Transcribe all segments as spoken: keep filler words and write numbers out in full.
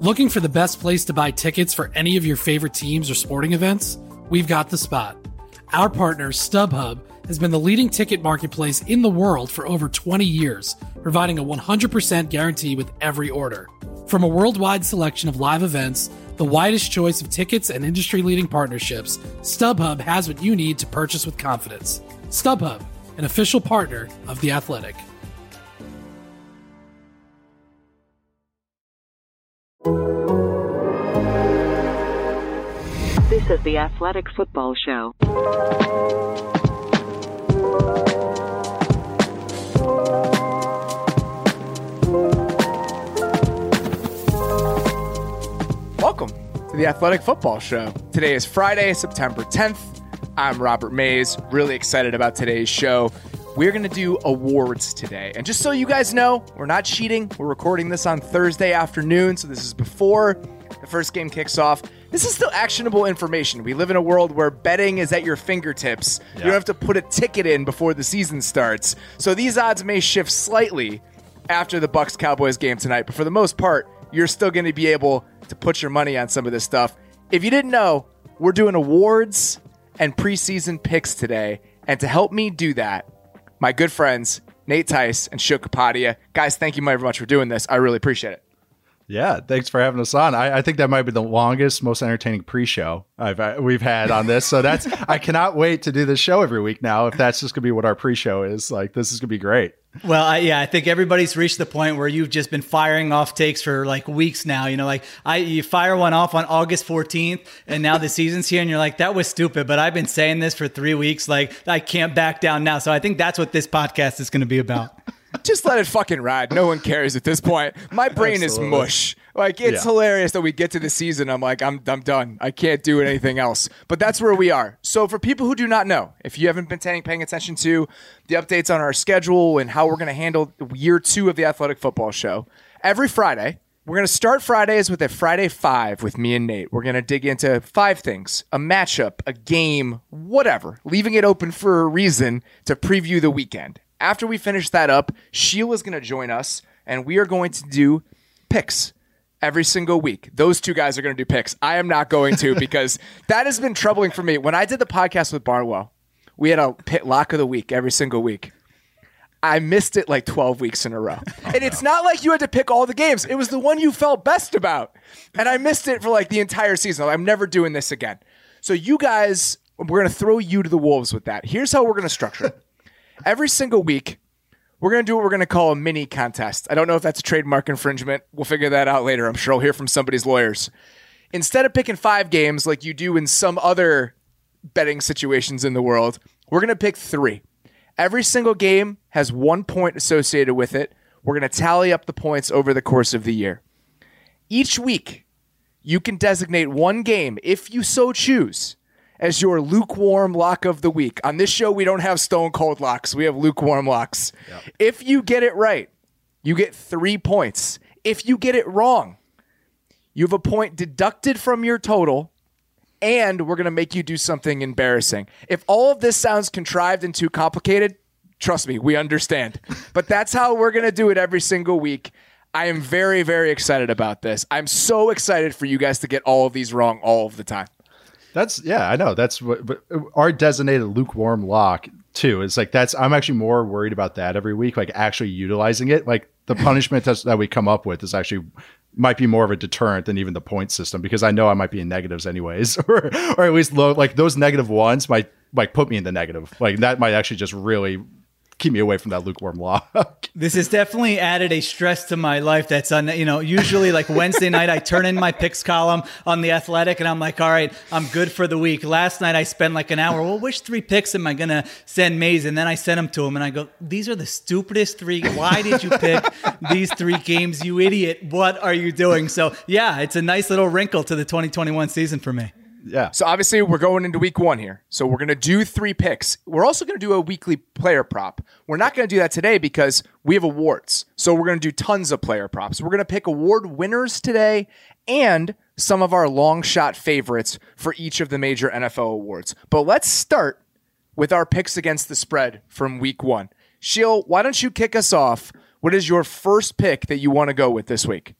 Looking for the best place to buy tickets for any of your favorite teams or sporting events? We've got the spot. Our partner, StubHub, has been the leading ticket marketplace in the world for over twenty years, providing a one hundred percent guarantee with every order. From a worldwide selection of live events, the widest choice of tickets and industry-leading partnerships, StubHub has what you need to purchase with confidence. StubHub, an official partner of The Athletic. This is The Athletic Football Show. Welcome to The Athletic Football Show. Today is Friday, September tenth. I'm Robert Mays, really excited about today's show. We're going to do awards today. And just so you guys know, we're not cheating. We're recording this on Thursday afternoon, so this is before the first game kicks off. This is still actionable information. We live in a world where betting is at your fingertips. Yeah. You don't have to put a ticket in before the season starts. So these odds may shift slightly after the Bucs-Cowboys game tonight, but for the most part, you're still going to be able to put your money on some of this stuff. If you didn't know, we're doing awards and preseason picks today. And to help me do that, my good friends, Nate Tice and Shil Kapadia. Guys, thank you very much for doing this. I really appreciate it. Yeah, thanks for having us on. I, I think that might be the longest, most entertaining pre-show I've uh, we've had on this. So that's I cannot wait to do this show every week now. If that's just gonna be what our pre-show is, like this is gonna be great. Well, I, yeah, I think everybody's reached the point where you've just been firing off takes for like weeks now. You know, like I you fire one off on August fourteenth, and now the season's here, and you're like, that was stupid. But I've been saying this for three weeks. Like I can't back down now. So I think that's what this podcast is going to be about. Just let it fucking ride. No one cares at this point. My brain Absolutely. is mush. Like, it's yeah. hilarious that we get to the season. I'm like, I'm I'm done. I can't do anything else. But that's where we are. So for people who do not know, if you haven't been paying, paying attention to the updates on our schedule and how we're going to handle year two of the Athletic Football Show, every Friday, we're going to start Fridays with a Friday Five with me and Nate. We're going to dig into five things, a matchup, a game, whatever, leaving it open for a reason to preview the weekend. After we finish that up, Sheila is going to join us, and we are going to do picks every single week. Those two guys are going to do picks. I am not going to because that has been troubling for me. When I did the podcast with Barnwell, we had a pit lock of the week every single week. I missed it like twelve weeks in a row. Oh, and it's no. not like you had to pick all the games. It was the one you felt best about. And I missed it for like the entire season. I'm never doing this again. So you guys, we're going to throw you to the wolves with that. Here's how we're going to structure it. Every single week, we're going to do what we're going to call a mini contest. I don't know if that's a trademark infringement. We'll figure that out later. I'm sure I'll hear from somebody's lawyers. Instead of picking five games like you do in some other betting situations in the world, we're going to pick three. Every single game has one point associated with it. We're going to tally up the points over the course of the year. Each week, you can designate one game, if you so choose, as your lukewarm lock of the week. On this show, we don't have stone cold locks. We have lukewarm locks. Yep. If you get it right, you get three points. If you get it wrong, you have a point deducted from your total, and we're going to make you do something embarrassing. If all of this sounds contrived and too complicated, trust me, we understand. But that's how we're going to do it every single week. I am very, very excited about this. I'm so excited for you guys to get all of these wrong all of the time. That's yeah, I know. That's what but our designated lukewarm lock too. It's like that's I'm actually more worried about that every week, like actually utilizing it. Like the punishment that's, that we come up with is actually might be more of a deterrent than even the point system because I know I might be in negatives anyways, or or at least low. Like those negative ones might like put me in the negative. Like that might actually just really keep me away from that lukewarm lock. This has definitely added a stress to my life. That's on, you know, usually like Wednesday night, I turn in my picks column on The Athletic and I'm like, all right, I'm good for the week. Last night I spent like an hour. Well, which three picks am I going to send Mays? And then I sent them to him and I go, these are the stupidest three. Why did you pick these three games? You idiot. What are you doing? So yeah, it's a nice little wrinkle to the twenty twenty-one season for me. Yeah. So obviously we're going into week one here. So we're going to do three picks. We're also going to do a weekly player prop. We're not going to do that today because we have awards. So we're going to do tons of player props. We're going to pick award winners today and some of our long shot favorites for each of the major N F L awards. But let's start with our picks against the spread from week one. Sheil, why don't you kick us off? What is your first pick that you want to go with this week?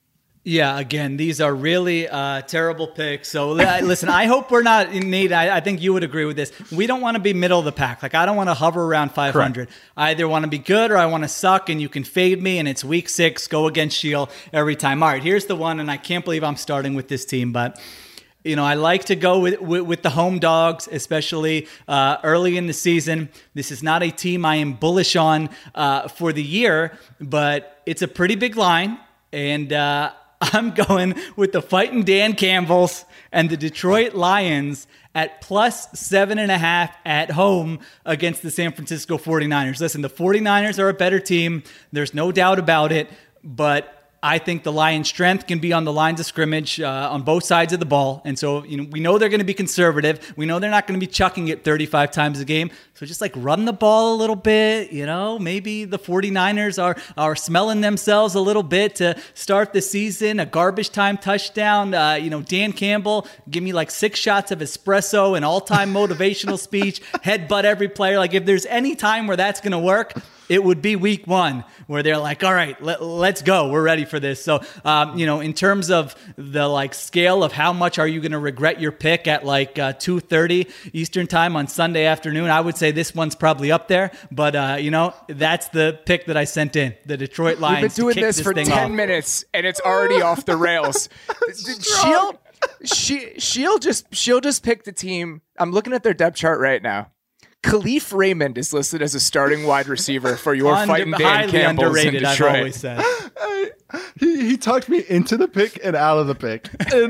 Yeah, again, these are really uh, terrible picks. So listen, I hope we're not in need. I, I think you would agree with this. We don't want to be middle of the pack. Like I don't want to hover around five hundred. Correct. I either want to be good or I want to suck, and you can fade me, and it's week six, go against Shield every time. All right, here's the one, and I can't believe I'm starting with this team, but you know, I like to go with, with, with the home dogs, especially uh, early in the season. This is not a team I am bullish on uh, for the year, but it's a pretty big line, and uh, I'm going with the Fighting Dan Campbells and the Detroit Lions at plus seven and a half at home against the San Francisco forty-niners. Listen, the forty-niners are a better team. There's no doubt about it, but I think the Lions' strength can be on the lines of scrimmage uh, on both sides of the ball. And so, you know, we know they're going to be conservative. We know they're not going to be chucking it thirty-five times a game. So just like run the ball a little bit, you know, maybe the forty-niners are, are smelling themselves a little bit to start the season. A garbage time touchdown. Uh, you know, Dan Campbell, give me like six shots of espresso, an all-time motivational speech, headbutt every player. Like if there's any time where that's going to work, it would be week one where they're like, all right, let, let's go. We're ready for this. So, um, you know, in terms of the like scale of how much are you going to regret your pick at like uh, two thirty Eastern time on Sunday afternoon, I would say this one's probably up there. But, uh, you know, that's the pick that I sent in, the Detroit Lions. We've been doing this, this for ten off. minutes and it's already off the rails. Shield, she, Shield just Shield just picked a team. I'm looking at their depth chart right now. Khalif Raymond is listed as a starting wide receiver for your Under, Fighting Dan Campbell's underrated, in Detroit. I've always said. I, he, he talked me into the pick and out of the pick in,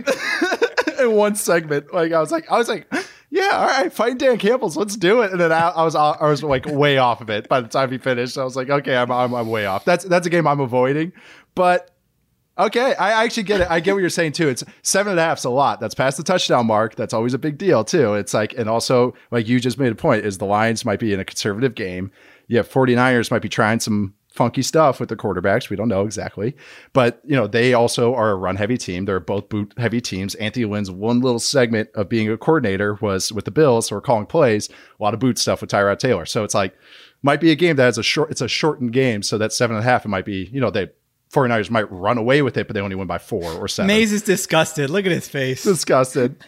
in one segment. Like I was like, I was like, yeah, all right, Fighting Dan Campbell's, let's do it. And then I, I was, I was like way off of it by the time he finished. I was like, okay, I'm, I'm, I'm way off. That's that's a game I'm avoiding, but. Okay, I actually get it. I get what you're saying too. It's seven and a half is a lot. That's past the touchdown mark. That's always a big deal too. It's like, and also like you just made a point is the Lions might be in a conservative game. Yeah, forty-niners might be trying some funky stuff with the quarterbacks. We don't know exactly, but you know, they also are a run heavy team. They're both boot heavy teams. Anthony Lynn's one little segment of being a coordinator was with the Bills. So we're calling plays, a lot of boot stuff with Tyrod Taylor. So it's like, might be a game that has a short, it's a shortened game. So that seven and a half, it might be, you know, they, forty-niners might run away with it, but they only win by four or seven. Maze is disgusted. Look at his face. Disgusted.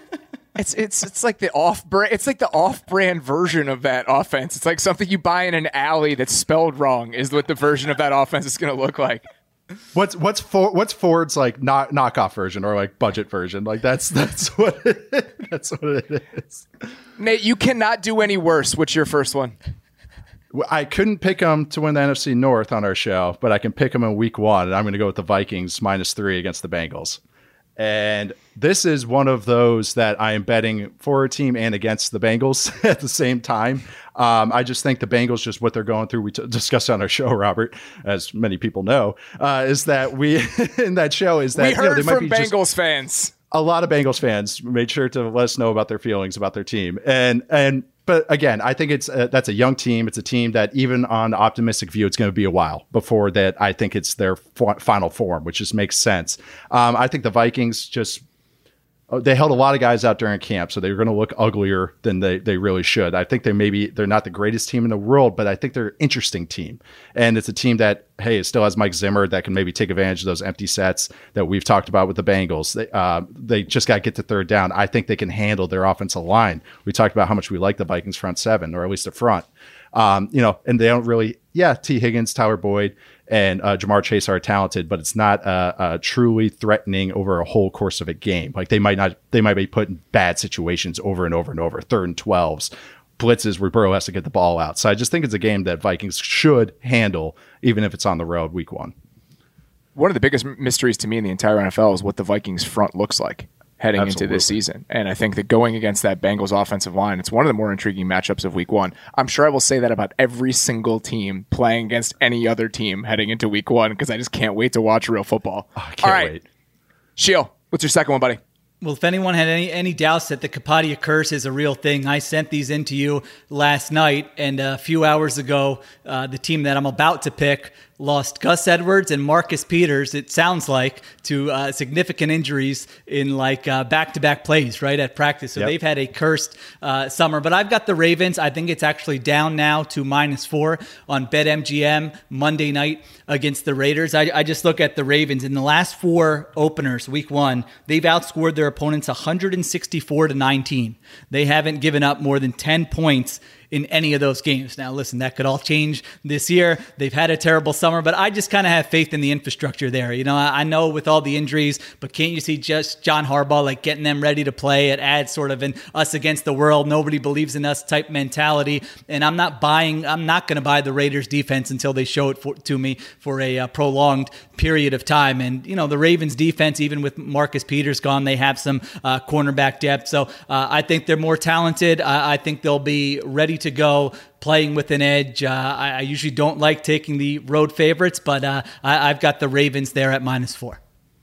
It's it's it's like the off brand. It's like the off brand version of that offense. It's like something you buy in an alley that's spelled wrong. Is what the version of that offense is going to look like. What's what's for, what's Ford's like knock, knockoff version or like budget version? Like that's that's what it, that's what it is. Nate, you cannot do any worse. What's your first one? I couldn't pick them to win the N F C North on our show, but I can pick them in week one, and I'm going to go with the Vikings minus three against the Bengals. And this is one of those that I am betting for a team and against the Bengals at the same time. Um, I just think the Bengals, just what they're going through, we t- discussed on our show, Robert, as many people know, uh, is that we in that show is that we heard you know, they from might be Bengals just, fans. A lot of Bengals fans made sure to let us know about their feelings about their team, and and. But again, I think it's a, that's a young team. It's a team that even on the optimistic view, it's going to be a while before that. I think it's their f- final form, which just makes sense. Um, I think the Vikings just they held a lot of guys out during camp, so they're going to look uglier than they, they really should. I think they maybe they're not the greatest team in the world, but I think they're an interesting team, and it's a team that hey, it still has Mike Zimmer that can maybe take advantage of those empty sets that we've talked about with the Bengals. They uh, they just got to get to third down. I think they can handle their offensive line. We talked about how much we like the Vikings front seven, or at least the front. Um, you know, and they don't really, yeah, T. Higgins, Tyler Boyd, and uh, Jamar Chase are talented, but it's not uh, uh, truly threatening over a whole course of a game. Like they might not, they might be put in bad situations over and over and over, third and twelves, blitzes where Burrow has to get the ball out. So I just think it's a game that Vikings should handle, even if it's on the road week one. One of the biggest mysteries to me in the entire N F L is what the Vikings front looks like heading Absolutely. into this season. And I think that going against that Bengals offensive line, it's one of the more intriguing matchups of week one. I'm sure I will say that about every single team playing against any other team heading into week one, because I just can't wait to watch real football. Oh, I can't All right. wait. Sheil, what's your second one, buddy? Well, if anyone had any, any doubts that the Kapadia curse is a real thing, I sent these in to you last night. And a few hours ago, uh, the team that I'm about to pick lost Gus Edwards and Marcus Peters, it sounds like, to uh, significant injuries in like uh, back-to-back plays, right, at practice. So yep. they've had a cursed uh, summer. But I've got the Ravens. I think it's actually down now to minus four on BetMGM Monday night against the Raiders. I, I just look at the Ravens. In the last four openers, week one, they've outscored their opponents one hundred sixty-four to nineteen. They haven't given up more than ten points in any of those games. Now, listen, that could all change this year. They've had a terrible summer, but I just kind of have faith in the infrastructure there. You know, I, I know with all the injuries, but can't you see just John Harbaugh, like getting them ready to play? It adds sort of an us against the world, nobody believes in us type mentality. And I'm not buying, I'm not going to buy the Raiders defense until they show it for, to me for a uh, prolonged period of time. And, you know, the Ravens defense, even with Marcus Peters gone, they have some uh, cornerback depth. So uh, I think they're more talented. I, I think they'll be ready to go, playing with an edge. Uh, I, I usually don't like taking the road favorites, but uh, I, I've got the Ravens there at minus four.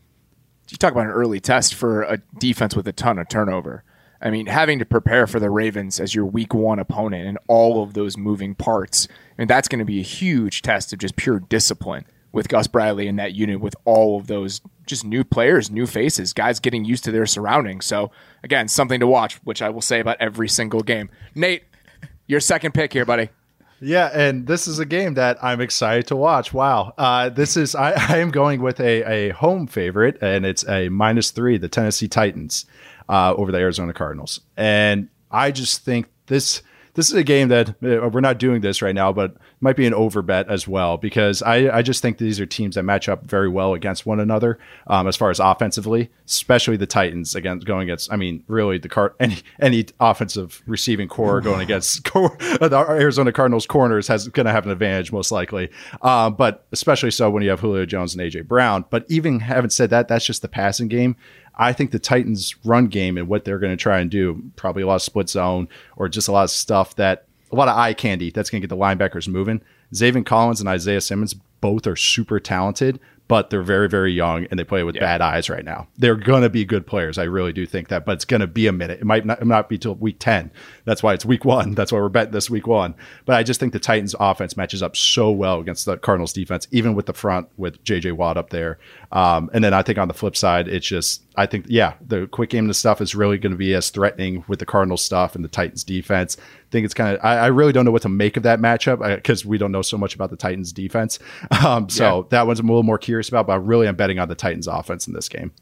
You talk about an early test for a defense with a ton of turnover. I mean, having to prepare for the Ravens as your week one opponent and all of those moving parts, I mean, that's going to be a huge test of just pure discipline with Gus Bradley in that unit with all of those just new players, new faces, guys getting used to their surroundings. So, again, something to watch, which I will say about every single game. Nate, your second pick here, buddy. Yeah, and this is a game that I'm excited to watch. Wow. Uh, this is I, I am going with a, a home favorite, and it's a minus three, the Tennessee Titans uh, over the Arizona Cardinals. And I just think this this is a game that uh, we're not doing this right now, but might be an over bet as well, because I, I just think these are teams that match up very well against one another um, as far as offensively, especially the Titans against going against, I mean, really the car any any offensive receiving core going against core, the Arizona Cardinals corners has going to have an advantage most likely, um, but especially so when you have Julio Jones and A J Brown. But even having said that, that's just the passing game. I think the Titans' run game and what they're going to try and do, probably a lot of split zone or just a lot of stuff that, a lot of eye candy that's going to get the linebackers moving. Zaven Collins and Isaiah Simmons both are super talented, but they're very, very young and they play with yeah. bad eyes right now. They're going to be good players. I really do think that, but it's going to be a minute. It might not, not be till week ten. That's why it's week one. That's why we're betting this week one. But I just think the Titans offense matches up so well against the Cardinals defense, even with the front with J J Watt up there. Um, and then I think on the flip side, it's just, I think, yeah, the quick game of stuff is really going to be as threatening with the Cardinals stuff and the Titans defense. I think it's kind of, I, I really don't know what to make of that matchup because we don't know so much about the Titans defense. Um, so yeah. that one's I'm a little more curious about, but really I'm betting on the Titans offense in this game.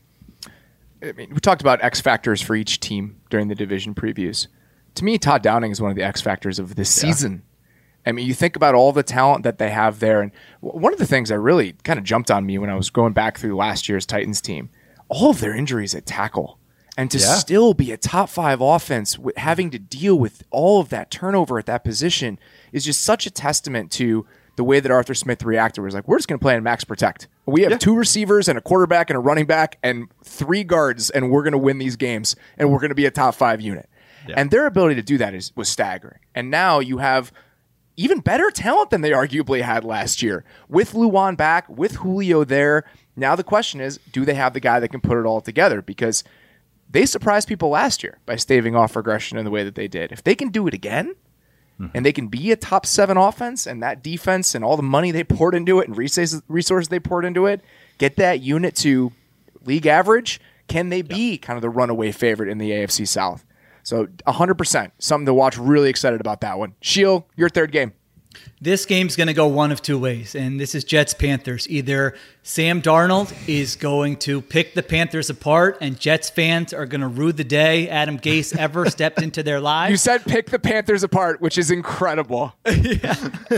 I mean, we talked about X factors for each team during the division previews. To me, Todd Downing is one of the X factors of this yeah. season. I mean, you think about all the talent that they have there. And one of the things that really kind of jumped on me when I was going back through last year's Titans team, all of their injuries at tackle. And to yeah. still be a top five offense with having to deal with all of that turnover at that position is just such a testament to the way that Arthur Smith reacted. Was like, we're just going to play in max protect. We have yeah. two receivers and a quarterback and a running back and three guards, and we're going to win these games, and we're going to be a top five unit. Yeah. And their ability to do that is was staggering. And now you have even better talent than they arguably had last year. With Luwan back, with Julio there, now the question is, do they have the guy that can put it all together? Because they surprised people last year by staving off regression in the way that they did. If they can do it again, mm-hmm. and they can be a top seven offense, and that defense and all the money they poured into it and resources, resources they poured into it, get that unit to league average, can they be yeah. kind of the runaway favorite in the A F C South? So one hundred percent, something to watch. Really excited about that one. Sheil, your third game. This game's going to go one of two ways, and this is Jets-Panthers. Either Sam Darnold is going to pick the Panthers apart, and Jets fans are going to rue the day Adam Gase ever stepped into their lives. You said pick the Panthers apart, which is incredible. yeah.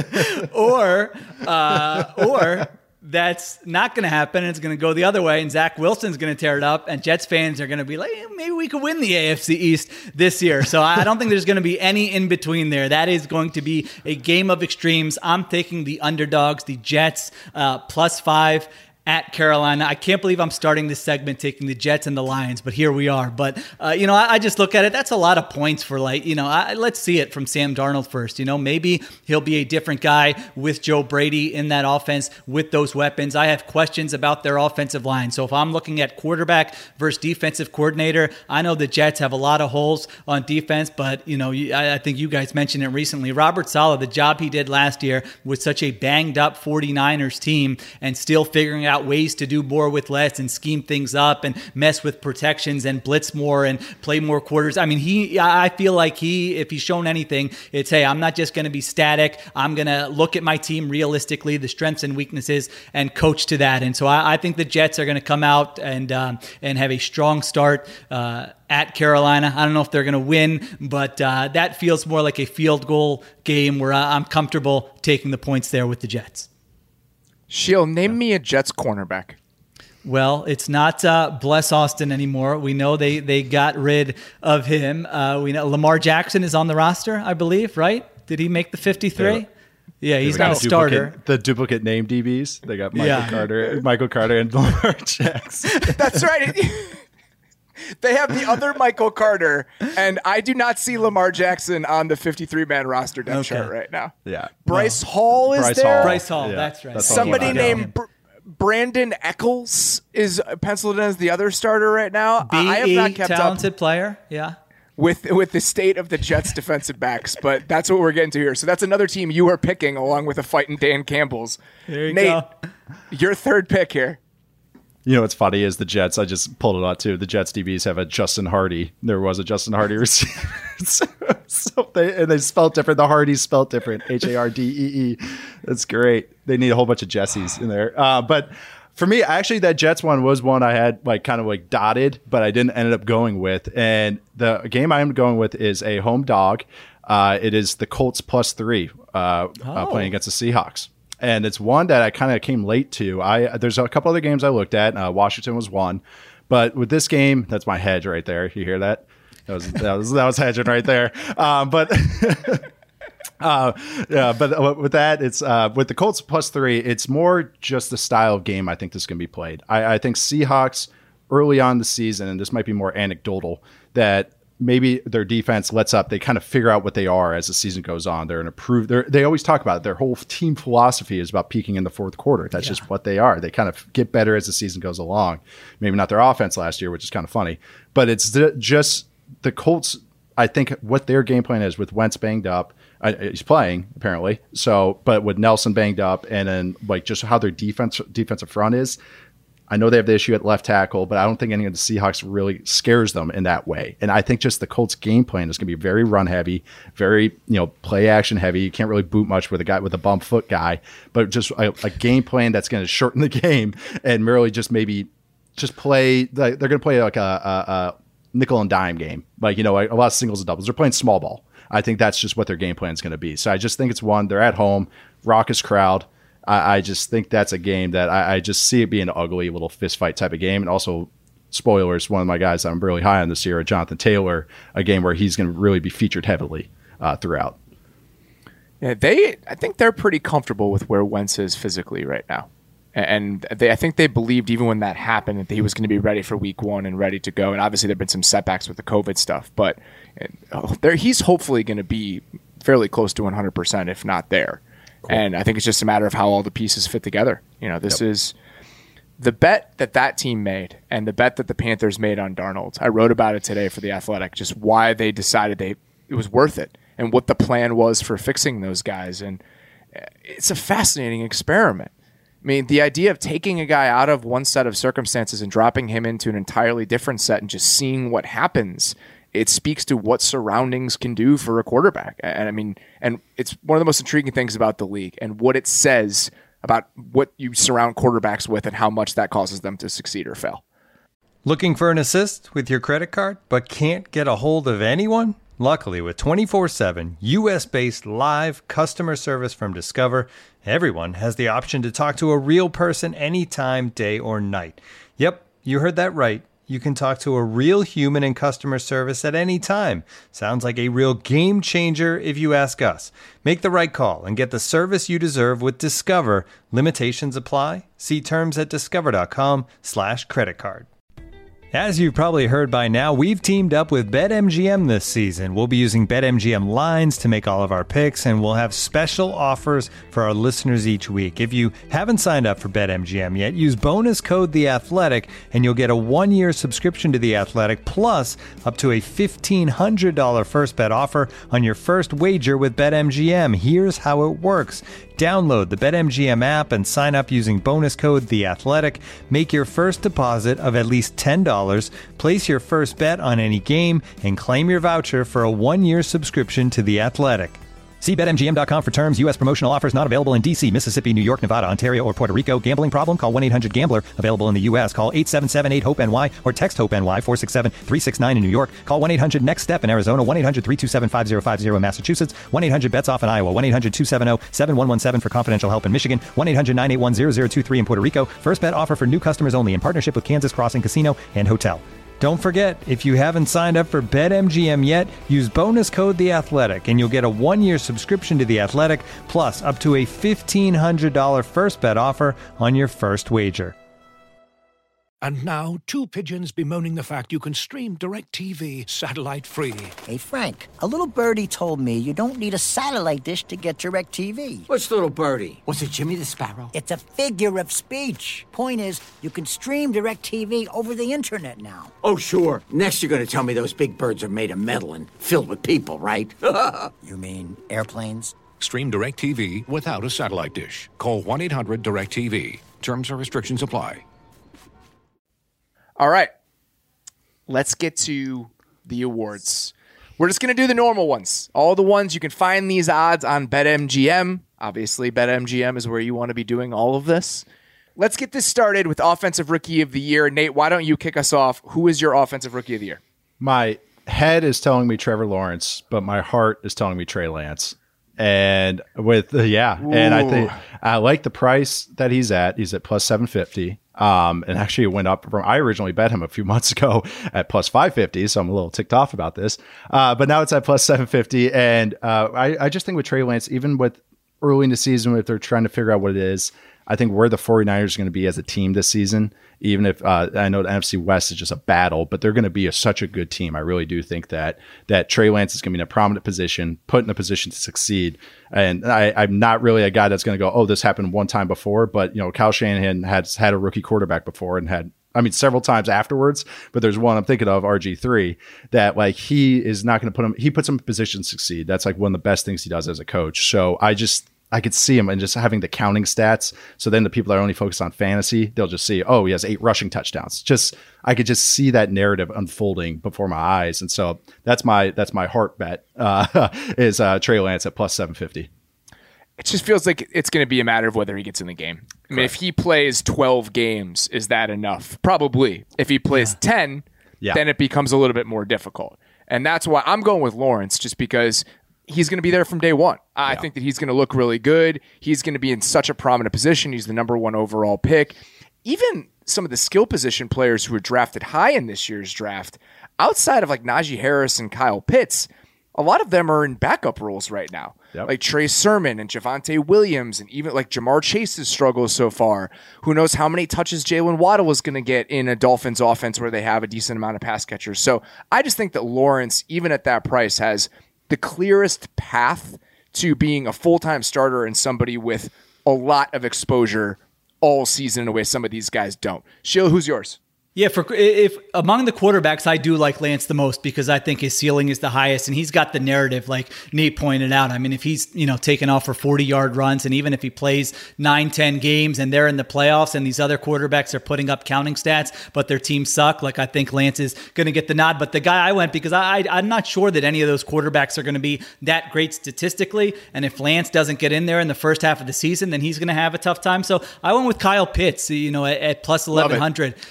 Or, uh, or... that's not going to happen. It's going to go the other way, and Zach Wilson's going to tear it up, and Jets fans are going to be like, hey, maybe we could win the A F C East this year. So I don't think there's going to be any in between there. That is going to be a game of extremes. I'm taking the underdogs, the Jets, uh, plus five at Carolina. I can't believe I'm starting this segment taking the Jets and the Lions, but here we are. But, uh, you know, I, I just look at it. That's a lot of points for, like, you know, I, let's see it from Sam Darnold first. You know, maybe he'll be a different guy with Joe Brady in that offense with those weapons. I have questions about their offensive line. So if I'm looking at quarterback versus defensive coordinator, I know the Jets have a lot of holes on defense, but, you know, I, I think you guys mentioned it recently. Robert Saleh, the job he did last year with such a banged up 49ers team and still figuring out out ways to do more with less and scheme things up and mess with protections and blitz more and play more quarters. I mean, he, I feel like he, if he's shown anything, it's, hey, I'm not just going to be static. I'm going to look at my team realistically, the strengths and weaknesses, and coach to that. And so I, I think the Jets are going to come out and, um, and have a strong start, uh, at Carolina. I don't know if they're going to win, but uh, that feels more like a field goal game where I'm comfortable taking the points there with the Jets. Sheil, name me a Jets cornerback. Well, it's not uh, Bless Austin anymore. We know they they got rid of him. Uh, we know Lamar Jackson is on the roster, I believe, right? Did he make the fifty-three? Yeah, yeah he's not a starter. The duplicate name D Bs. They got Michael yeah. Carter, Michael Carter, and Lamar Jackson. That's right. They have the other Michael Carter, and I do not see Lamar Jackson on the fifty-three man roster depth okay. chart right now. Yeah, Bryce no. Hall is Bryce there. Hall. Bryce Hall, yeah. that's right. That's Somebody named Br- Brandon Eccles is penciled in as the other starter right now. B E, I have not kept talented up player, yeah. With with the state of the Jets defensive backs, but that's what we're getting to here. So that's another team you are picking along with a fighting Dan Campbell's. There you Nate, go. Your third pick here. You know what's funny is the Jets, I just pulled it out too. The Jets D Bs have a Justin Hardy. There was a Justin Hardy receiver. so, so they, and they spelled different. The Hardys spelled different. H A R D E E. That's great. They need a whole bunch of Jessies in there. Uh, but for me, actually, that Jets one was one I had like kind of like dotted, but I didn't end up going with. And the game I'm going with is a home dog. Uh, it is the Colts plus three uh, oh. uh, playing against the Seahawks. And it's one that I kind of came late to. I There's a couple other games I looked at. Uh, Washington was one. But with this game, that's my hedge right there. You hear that? That was that was, that was hedging right there. Um, but uh, yeah, but with that, it's uh, with the Colts plus three, it's more just the style of game I think this is going to be played. I, I think Seahawks early on in the season, and this might be more anecdotal, that maybe their defense lets up. They kind of figure out what they are as the season goes on. They're an improved. They're, they always talk about it. Their whole team philosophy is about peaking in the fourth quarter. That's yeah. just what they are. They kind of get better as the season goes along. Maybe not their offense last year, which is kind of funny, but it's the, just the Colts. I think what their game plan is with Wentz banged up. Uh, he's playing apparently. So, but with Nelson banged up, and then like just how their defense defensive front is. I know they have the issue at left tackle, but I don't think any of the Seahawks really scares them in that way. And I think just the Colts game plan is going to be very run heavy, very, you know, play action heavy. You can't really boot much with a guy with a bump foot guy, but just a, a game plan that's going to shorten the game and merely just maybe just play. Like, they're going to play like a, a, a nickel and dime game, like, you know, a lot of singles and doubles. They're playing small ball. I think that's just what their game plan is going to be. So I just think it's one. They're at home, raucous crowd. I, I just think that's a game that I, I just see it being an ugly little fist fight type of game. And also, spoilers, one of my guys that I'm really high on this year, Jonathan Taylor, a game where he's going to really be featured heavily uh, throughout. Yeah, they. I think they're pretty comfortable with where Wentz is physically right now. And they, I think they believed even when that happened that he was going to be ready for week one and ready to go. And obviously there have been some setbacks with the COVID stuff, but there he's hopefully going to be fairly close to one hundred percent, if not there. Cool. And I think it's just a matter of how all the pieces fit together. You know, this yep. is the bet that that team made and the bet that the Panthers made on Darnold. I wrote about it today for The Athletic, just why they decided they it was worth it and what the plan was for fixing those guys. And it's a fascinating experiment. I mean, the idea of taking a guy out of one set of circumstances and dropping him into an entirely different set and just seeing what happens, it speaks to what surroundings can do for a quarterback. And I mean, and it's one of the most intriguing things about the league and what it says about what you surround quarterbacks with and how much that causes them to succeed or fail. Looking for an assist with your credit card, but can't get a hold of anyone? Luckily, with twenty-four seven U S-based live customer service from Discover, everyone has the option to talk to a real person anytime, day or night. Yep, you heard that right. you can talk to a real human in customer service at any time. Sounds like a real game changer if you ask us. Make the right call and get the service you deserve with Discover. Limitations apply. See terms at discover.com slash credit card. As you've probably heard by now, we've teamed up with BetMGM this season. We'll be using BetMGM lines to make all of our picks, and we'll have special offers for our listeners each week. If you haven't signed up for BetMGM yet, use bonus code The Athletic, and you'll get a one-year subscription to The Athletic, plus up to a fifteen hundred dollars first bet offer on your first wager with BetMGM. Here's how it works. Download the BetMGM app and sign up using bonus code The Athletic. Make your first deposit of at least ten dollars, place your first bet on any game, and claim your voucher for a one-year subscription to The Athletic. See Bet M G M dot com for terms. U S promotional offers not available in D C, Mississippi, New York, Nevada, Ontario, or Puerto Rico. Gambling problem? Call one eight hundred gambler. Available in the U S. Call eight seven seven eight hope N Y or text HOPE-NY four six seven three six nine in New York. Call one eight hundred next step in Arizona. one eight hundred three two seven five zero five zero in Massachusetts. one eight hundred bets off in Iowa. one eight hundred two seven zero seven one one seven for confidential help in Michigan. one eight hundred nine eight one zero zero two three in Puerto Rico. First bet offer for new customers only in partnership with Kansas Crossing Casino and Hotel. Don't forget, if you haven't signed up for BetMGM yet, use bonus code The Athletic, and you'll get a one-year subscription to The Athletic, plus up to a fifteen hundred dollars first bet offer on your first wager. And now, two pigeons bemoaning the fact you can stream DirecTV satellite-free. Hey, Frank, a little birdie told me you don't need a satellite dish to get DirecTV. Which little birdie? Was it Jimmy the Sparrow? It's a figure of speech. Point is, you can stream DirecTV over the internet now. Oh, sure. Next you're going to tell me those big birds are made of metal and filled with people, right? You mean airplanes? Stream DirecTV without a satellite dish. Call one eight hundred direct T V. Terms and restrictions apply. All right, let's get to the awards. We're just going to do the normal ones. All the ones you can find these odds on BetMGM. Obviously, BetMGM is where you want to be doing all of this. Let's get this started with Offensive Rookie of the Year. Nate, why don't you kick us off? Who is your Offensive Rookie of the Year? My head is telling me Trevor Lawrence, but my heart is telling me Trey Lance. And with, uh, yeah, Ooh. and I think I like the price that he's at. He's at plus seven fifty. Um, and actually it went up from, I originally bet him a few months ago at plus five fifty. So I'm a little ticked off about this. Uh, but now it's at plus seven fifty. And, uh, I, I just think with Trey Lance, even with early in the season, if they're trying to figure out what it is, I think where the 49ers are going to be as a team this season, even if uh, I know the N F C West is just a battle, but they're going to be a, such a good team. I really do think that that Trey Lance is going to be in a prominent position, put in a position to succeed. And I, I'm not really a guy that's going to go, oh, this happened one time before. But, you know, Kyle Shanahan has had a rookie quarterback before and had, I mean, several times afterwards. But there's one I'm thinking of, R G three, that like he is not going to put him, he puts him in position to succeed. That's like one of the best things he does as a coach. So I just, I could see him and just having the counting stats. So then the people that are only focused on fantasy, they'll just see, oh, he has eight rushing touchdowns. Just, I could just see that narrative unfolding before my eyes. And so that's my, that's my heart bet uh, is uh, Trey Lance at plus seven fifty. It just feels like it's going to be a matter of whether he gets in the game. I mean, if he plays twelve games, is that enough? Probably. If he plays yeah. ten, yeah. then it becomes a little bit more difficult. And that's why I'm going with Lawrence, just because he's going to be there from day one. I yeah. think that he's going to look really good. He's going to be in such a prominent position. He's the number one overall pick. Even some of the skill position players who were drafted high in this year's draft, outside of like Najee Harris and Kyle Pitts, a lot of them are in backup roles right now. Yep. Like Trey Sermon and Javonte Williams, and even like Jamar Chase's struggles so far. Who knows how many touches Jalen Waddle is going to get in a Dolphins offense where they have a decent amount of pass catchers. So I just think that Lawrence, even at that price, has the clearest path to being a full-time starter and somebody with a lot of exposure all season in a way some of these guys don't. Sheila, who's yours? Yeah, for if among the quarterbacks, I do like Lance the most because I think his ceiling is the highest, and he's got the narrative, like Nate pointed out. I mean, if he's you know taking off for forty-yard runs, and even if he plays nine, ten games, and they're in the playoffs, and these other quarterbacks are putting up counting stats, but their teams suck, like I think Lance is going to get the nod. But the guy I went because I, I I'm not sure that any of those quarterbacks are going to be that great statistically, and if Lance doesn't get in there in the first half of the season, then he's going to have a tough time. So I went with Kyle Pitts, you know, at, at plus eleven hundred because he.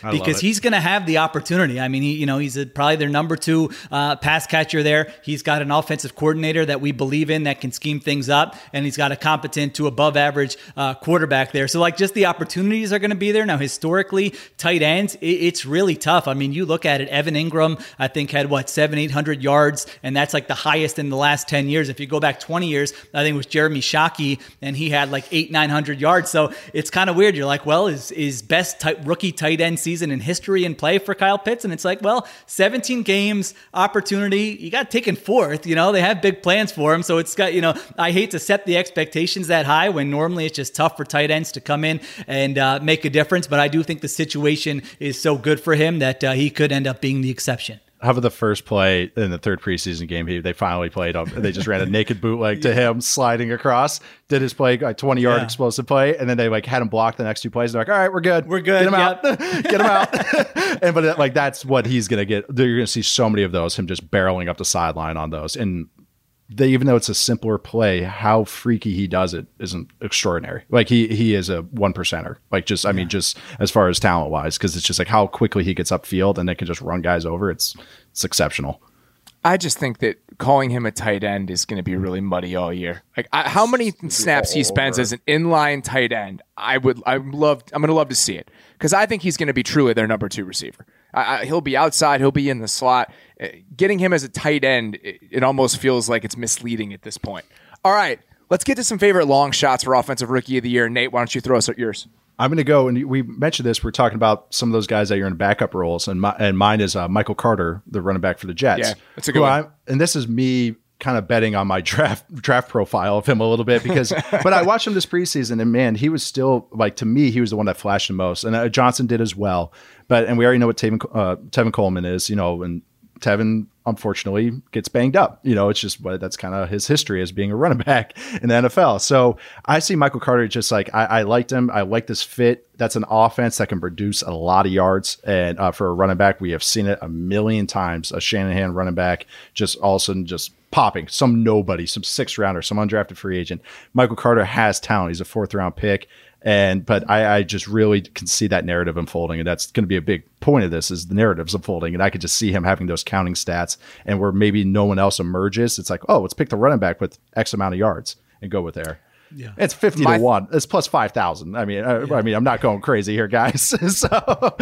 he's going to have the opportunity. I mean, he, you know, he's a, probably their number two uh, pass catcher there. He's got an offensive coordinator that we believe in that can scheme things up, and he's got a competent to above average uh, quarterback there. So like just the opportunities are going to be there. Now, historically, tight ends, it, it's really tough. I mean, you look at it, Evan Ingram, I think had what, seven, eight hundred yards, and that's like the highest in the last ten years. If you go back twenty years, I think it was Jeremy Shockey, and he had like eight, nine hundred yards. So it's kind of weird. You're like, well, is is best type, rookie tight end season in history in play for Kyle Pitts? And it's like, well, seventeen games, opportunity, you got taken fourth. You know, they have big plans for him. So it's got, you know, I hate to set the expectations that high when normally it's just tough for tight ends to come in and uh, make a difference. But I do think the situation is so good for him that uh, he could end up being the exception. How about the first play in the third preseason game? He they finally played him. They just ran a naked bootleg to him, sliding across. Did his play, a twenty yard yeah. explosive play, and then they like had him block the next two plays. They're like, "All right, we're good. We're good. Get him yep. out. Get him out." And but like that's what he's gonna get. You're gonna see so many of those. Him just barreling up the sideline on those, and they, even though it's a simpler play, how freaky he does it isn't extraordinary. Like he he is a one percenter. Like just I yeah. mean just as far as talent wise, because it's just like how quickly he gets upfield and they can just run guys over. It's it's exceptional. I just think that calling him a tight end is going to be really muddy all year. Like I, how many snaps he spends as an inline tight end, I would I love I'm going to love to see it, because I think he's going to be truly their number two receiver. I, I, he'll be outside, he'll be in the slot. Uh, getting him as a tight end, it, it almost feels like it's misleading at this point. All right, let's get to some favorite long shots for offensive rookie of the year. Nate, why don't you throw us yours? I'm going to go, and we mentioned this. We're talking about some of those guys that are in backup roles, and my, and mine is uh, Michael Carter, the running back for the Jets. Yeah, that's a good one. I'm, and this is me kind of betting on my draft draft profile of him a little bit, because, but I watched him this preseason, and man, he was still, like, to me, he was the one that flashed the most, and uh, Johnson did as well. But and we already know what Tevin, uh, Tevin Coleman is, you know, and Tevin unfortunately gets banged up. You know, it's just what that's kind of his history as being a running back in the N F L. So I see Michael Carter just like I, I liked him. I like this fit. That's an offense that can produce a lot of yards. And uh, for a running back, we have seen it a million times. A Shanahan running back just all of a sudden just popping. Some nobody, some sixth rounder, some undrafted free agent. Michael Carter has talent. He's a fourth round pick. And but I, I just really can see that narrative unfolding, and that's going to be a big point of this is the narrative's unfolding, and I could just see him having those counting stats, and where maybe no one else emerges, it's like, oh, let's pick the running back with X amount of yards and go with there. Yeah, it's fifty My, to one. It's plus five thousand. I mean, I, yeah. I mean, I'm not going crazy here, guys. So.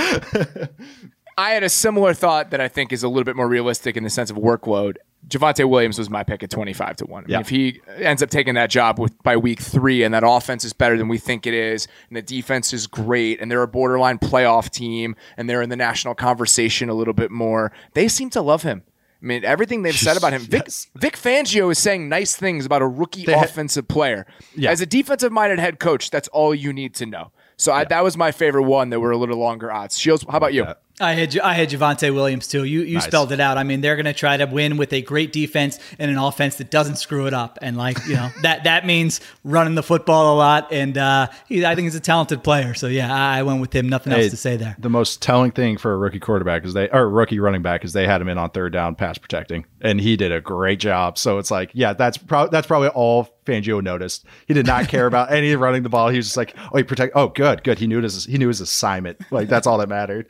I had a similar thought that I think is a little bit more realistic in the sense of workload. Javonte Williams was my pick at twenty-five to one. I mean, yeah. if he ends up taking that job with, by week three, and that offense is better than we think it is, and the defense is great, and they're a borderline playoff team, and they're in the national conversation a little bit more, they seem to love him. I mean, everything they've said about him. Yes. Vic, Vic Fangio is saying nice things about a rookie they offensive ha- player. Yeah. As a defensive-minded head coach, that's all you need to know. So yeah. I, that was my favorite one that were a little longer odds. Shields, how about you? That. I had I had Javonte Williams too. You you nice. spelled it out. I mean, they're going to try to win with a great defense and an offense that doesn't screw it up. And like you know that that means running the football a lot. And uh, he, I think he's a talented player. So yeah, I went with him. Nothing hey, else to say there. The most telling thing for a rookie quarterback is they or rookie running back is they had him in on third down pass protecting, and he did a great job. So it's like yeah, that's pro- that's probably all Fangio noticed. He did not care about any running the ball. He was just like, oh, he protect. Oh, good, good. He knew his he knew his assignment. Like that's all that mattered.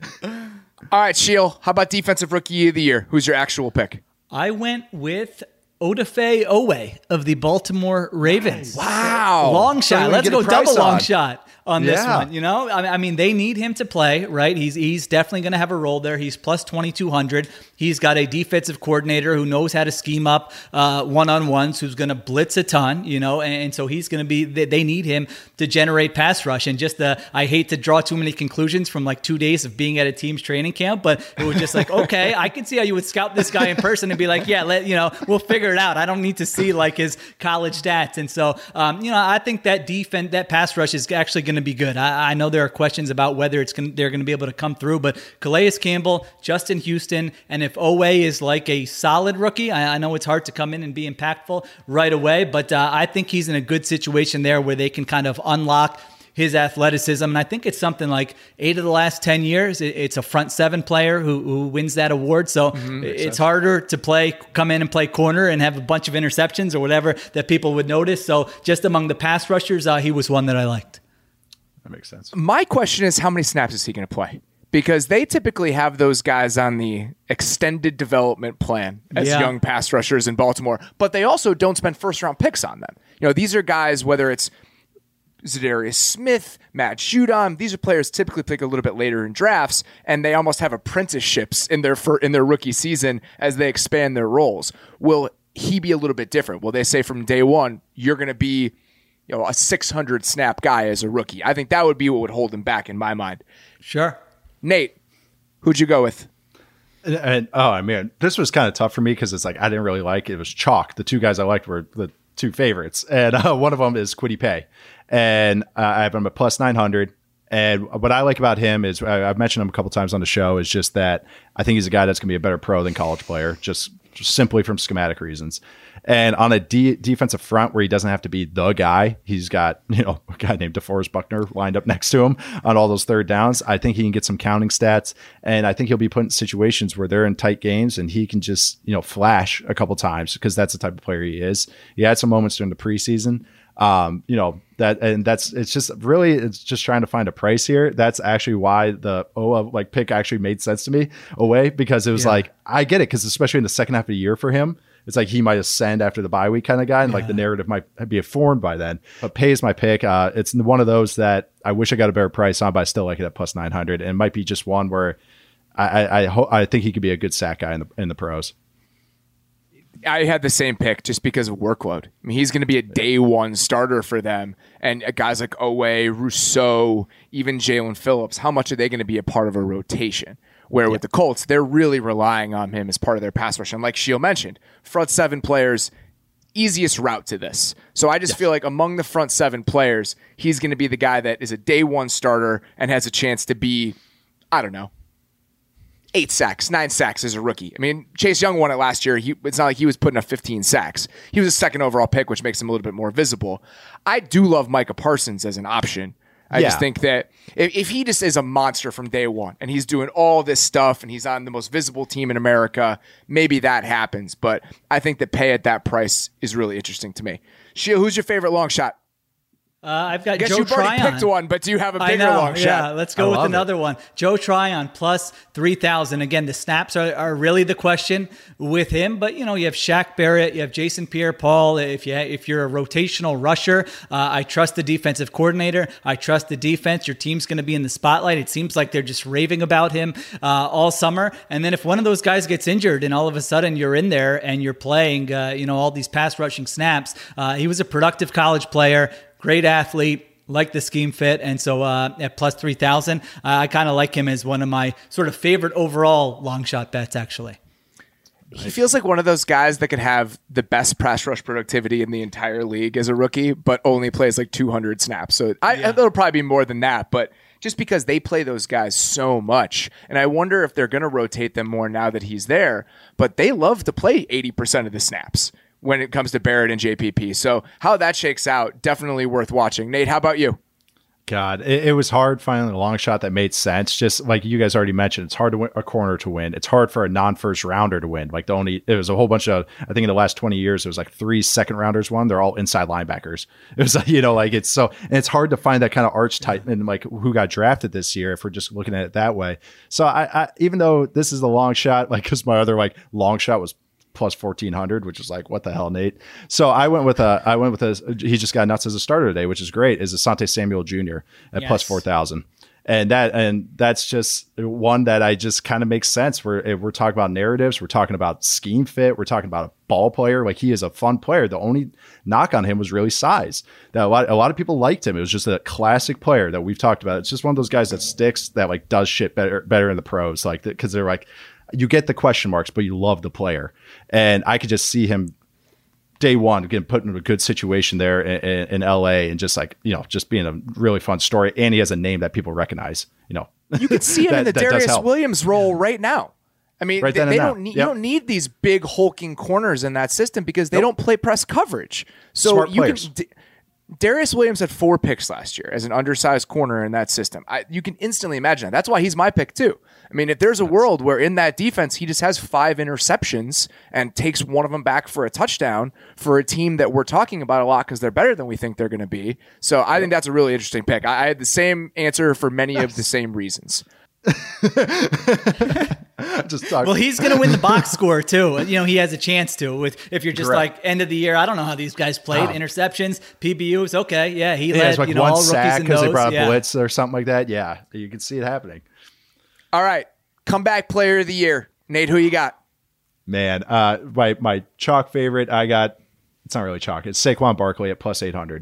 All right, Sheil, how about defensive rookie of the year? Who's your actual pick? I went with Odafe Owe of the Baltimore Ravens. Wow. Long shot. Let's go double on. long shot on yeah. this one. You know, I mean, they need him to play, right? He's he's definitely going to have a role there. He's plus twenty-two hundred. He's got a defensive coordinator who knows how to scheme up uh, one-on-ones, who's going to blitz a ton, you know, and, and so he's going to be, they, they need him to generate pass rush. And just the, I hate to draw too many conclusions from like two days of being at a team's training camp, but it was just like, okay, I can see how you would scout this guy in person and be like, yeah, let, you know, we'll figure it out. I don't need to see like his college stats. And so, um, you know, I think that defense, that pass rush is actually going to be good. I, I know there are questions about whether it's gonna, they're going to be able to come through, but Calais Campbell, Justin Houston, and if Owe is like a solid rookie, I, I know it's hard to come in and be impactful right away, but uh, I think he's in a good situation there where they can kind of unlock his athleticism. And I think it's something like eight of the last ten years, it, it's a front seven player who, who wins that award. So mm-hmm, it's sense. harder to play, come in and play corner and have a bunch of interceptions or whatever that people would notice. So just among the pass rushers, uh, he was one that I liked. That makes sense. My question is, how many snaps is he going to play? because they typically have those guys on the extended development plan as Yeah. young pass rushers in Baltimore, but they also don't spend first round picks on them. You know, these are guys, whether it's Zadarius Smith, Matt Judon, these are players typically pick a little bit later in drafts, and they almost have apprenticeships in their fir- in their rookie season as they expand their roles. Will he be a little bit different? Will they say from day one, you're going to be, you know, a six hundred snap guy as a rookie? I think that would be what would hold him back in my mind. Sure. Nate, who'd you go with? And, and oh, I mean, this was kind of tough for me because it's like I didn't really like it. It was chalk. The two guys I liked were the two favorites, and uh, one of them is Kwity Paye, and uh, I have him at plus nine hundred. And what I like about him is I, I've mentioned him a couple times on the show. Is just that I think he's a guy that's going to be a better pro than college player, just, just simply from schematic reasons. And on a de- defensive front where he doesn't have to be the guy, he's got, you know, a guy named DeForest Buckner lined up next to him on all those third downs. I think he can get some counting stats, and I think he'll be put in situations where they're in tight games and he can just, you know, flash a couple times because that's the type of player he is. He had some moments during the preseason. Um, you know, that, and that's, it's just really, it's just trying to find a price here. That's actually why the Owa like pick actually made sense to me away, because it was Yeah. like, I get it. Cause especially in the second half of the year for him, it's like he might ascend after the bye week kind of guy. And yeah. like the narrative might be formed by then, but Paye is my pick. Uh, it's one of those that I wish I got a better price on, but I still like it at plus nine hundred, and it might be just one where I, I, I, ho- I think he could be a good sack guy in the, in the pros. I had the same pick just because of workload. I mean, he's going to be a day one starter for them. And guys like Owe, Rousseau, even Jalen Phillips, how much are they going to be a part of a rotation? Where yeah. with the Colts, they're really relying on him as part of their pass rush. And like Sheil mentioned, front seven players, easiest route to this. So I just yes. feel like among the front seven players, he's going to be the guy that is a day one starter and has a chance to be, I don't know, eight sacks, nine sacks as a rookie. I mean, Chase Young won it last year. He, it's not like he was putting up fifteen sacks. He was a second overall pick, which makes him a little bit more visible. I do love Micah Parsons as an option. I yeah. just think that if, if he just is a monster from day one and he's doing all this stuff and he's on the most visible team in America, maybe that happens. But I think that Paye at that price is really interesting to me. Sheil, who's your favorite long shot? Uh, I've got I guess Joe you've already Tryon. picked one, but do you have a bigger I know, long shot? Yeah, let's go with another it. one. Joe Tryon plus three thousand. Again, the snaps are, are really the question with him. But, you know, you have Shaq Barrett, you have Jason Pierre-Paul. If, you, if you're a rotational rusher, uh, I trust the defensive coordinator. I trust the defense. Your team's going to be in the spotlight. It seems like they're just raving about him uh, all summer. And then if one of those guys gets injured and all of a sudden you're in there and you're playing, uh, you know, all these pass rushing snaps, uh, he was a productive college player, great athlete. Like the scheme fit, and so uh, at plus three thousand, uh, I kind of like him as one of my sort of favorite overall long shot bets, actually. He feels like one of those guys that could have the best pass rush productivity in the entire league as a rookie, but only plays like two hundred snaps. So I, yeah. it'll probably be more than that, but just because they play those guys so much, and I wonder if they're going to rotate them more now that he's there, but they love to play eighty percent of the snaps when it comes to Barrett and J P P. So how that shakes out, definitely worth watching. Nate, how about you? God, it, it was hard finding a long shot that made sense. Just like you guys already mentioned, it's hard to win a corner to win. It's hard for a non-first rounder to win. Like the only, it was a whole bunch of, I think in the last twenty years, it was like three second rounders won. They're all inside linebackers. It was like, you know, like it's so, and it's hard to find that kind of archetype and like who got drafted this year if we're just looking at it that way. So I, I even though this is the long shot, like, cause my other like long shot was plus fourteen hundred, which is like, what the hell, Nate? So I went with a, I went with a, he just got nuts as a starter today, which is great, is Asante Samuel Junior at yes. plus four thousand. And that, and that's just one that I just kind of makes sense. We're, we're talking about narratives. We're talking about scheme fit. We're talking about a ball player. Like he is a fun player. The only knock on him was really size. That a lot, a lot of people liked him. It was just a classic player that we've talked about. It's just one of those guys that sticks, that like does shit better, better in the pros. Like, cause they're like, you get the question marks, but you love the player. And I could just see him day one getting put in a good situation there in, in, in L A and just like, you know, just being a really fun story. And he has a name that people recognize, you know. You can see him that, in the Darius Williams role right now. I mean, right they, they don't need, yep. you don't need these big hulking corners in that system because they nope. don't play press coverage. So Smart you players. can. D- Darius Williams had four picks last year as an undersized corner in that system. I, you can instantly imagine that. That's why he's my pick too. I mean, if there's a world where in that defense he just has five interceptions and takes one of them back for a touchdown for a team that we're talking about a lot because they're better than we think they're going to be. So I think that's a really interesting pick. I, I had the same answer for many nice. of the same reasons. Just talk. Well, he's going to win the box score too. You know, he has a chance to. With if you're just Correct. like end of the year, I don't know how these guys played. Oh. Interceptions, P B Us, okay, yeah, he yeah, led. it's like you know, one all sack rookies in because they those. brought yeah. blitz or something like that. Yeah, you can see it happening. All right, comeback player of the year, Nate. Who you got? Man, uh, my my chalk favorite. I got. It's not really chalk. It's Saquon Barkley at plus eight hundred.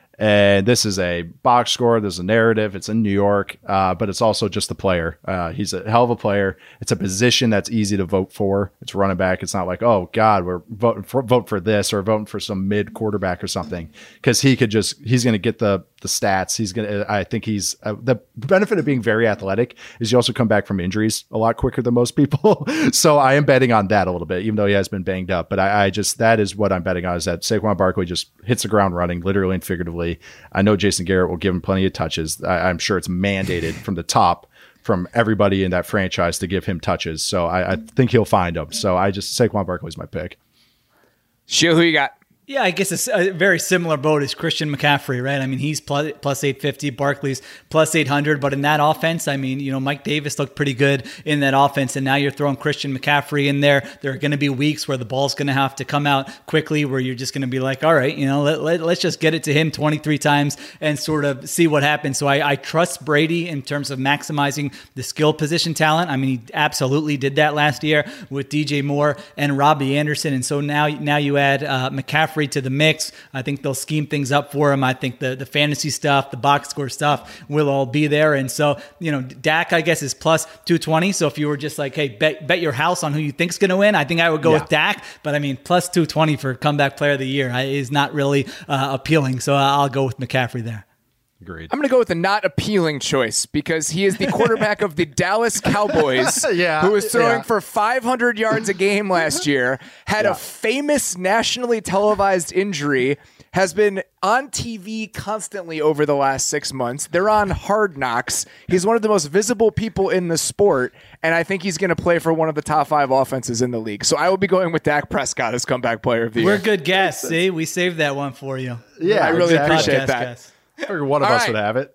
And this is a box score. There's a narrative. It's in New York, uh, but it's also just the player. Uh, he's a hell of a player. It's a position that's easy to vote for. It's running back. It's not like, oh God, we're voting for vote for this or voting for some mid quarterback or something, because he could just he's going to get the the stats. He's going to. I think he's uh, the benefit of being very athletic is you also come back from injuries a lot quicker than most people. So I am betting on that a little bit, even though he has been banged up. But I, I just that is what I'm betting on is that Saquon Barkley just hits the ground running, literally and figuratively. I know Jason Garrett will give him plenty of touches. I, I'm sure it's mandated from the top from everybody in that franchise to give him touches. So I, I think he'll find them. So I just Saquon Barkley's my pick. Shield, who you got? Yeah, I guess it's a very similar boat as Christian McCaffrey, right? I mean, he's plus, plus eight fifty, Barkley's plus eight hundred. But in that offense, I mean, you know, Mike Davis looked pretty good in that offense. And now you're throwing Christian McCaffrey in there. There are going to be weeks where the ball's going to have to come out quickly, where you're just going to be like, all right, you know, let, let, let's just get it to him twenty-three times and sort of see what happens. So I, I trust Brady in terms of maximizing the skill position talent. I mean, he absolutely did that last year with D J Moore and Robbie Anderson. And so now, now you add uh, McCaffrey to the mix. I think they'll scheme things up for him. I think the, the fantasy stuff, the box score stuff will all be there. And so, you know, Dak, I guess, is plus two twenty. So if you were just like, hey, bet, bet your house on who you think's going to win, I think I would go Yeah. with Dak. But I mean, plus two twenty for comeback player of the year is not really uh, appealing. So I'll go with McCaffrey there. Agreed. I'm going to go with a not appealing choice because he is the quarterback of the Dallas Cowboys, Yeah, who was throwing yeah. for five hundred yards a game last year, had Yeah. a famous nationally televised injury, has been on T V constantly over the last six months. They're on Hard Knocks. He's one of the most visible people in the sport, and I think he's going to play for one of the top five offenses in the league. So I will be going with Dak Prescott as comeback player of the We're year. a good guess. See, we saved that one for you. Yeah, I really exactly. appreciate Podcast that. guess. I figured one of All us right. would have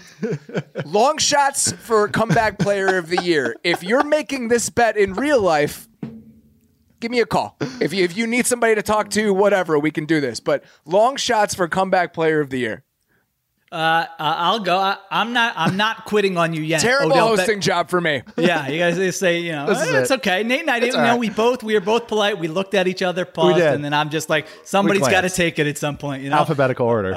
it. Long shots for comeback player of the year. If you're making this bet in real life, give me a call. If you, if you need somebody to talk to, whatever, we can do this. But long shots for comeback player of the year. Uh, I'll go. I, I'm not. I'm not quitting on you yet. Terrible Odell Beck- hosting job for me. Yeah, you guys say, you know, This is eh, it's it. okay. Nate and I didn't all know. right. We both we were both polite. We looked at each other, paused, did. and then I'm just like, somebody's got to glanced. take it at some point. You know, Alphabetical order.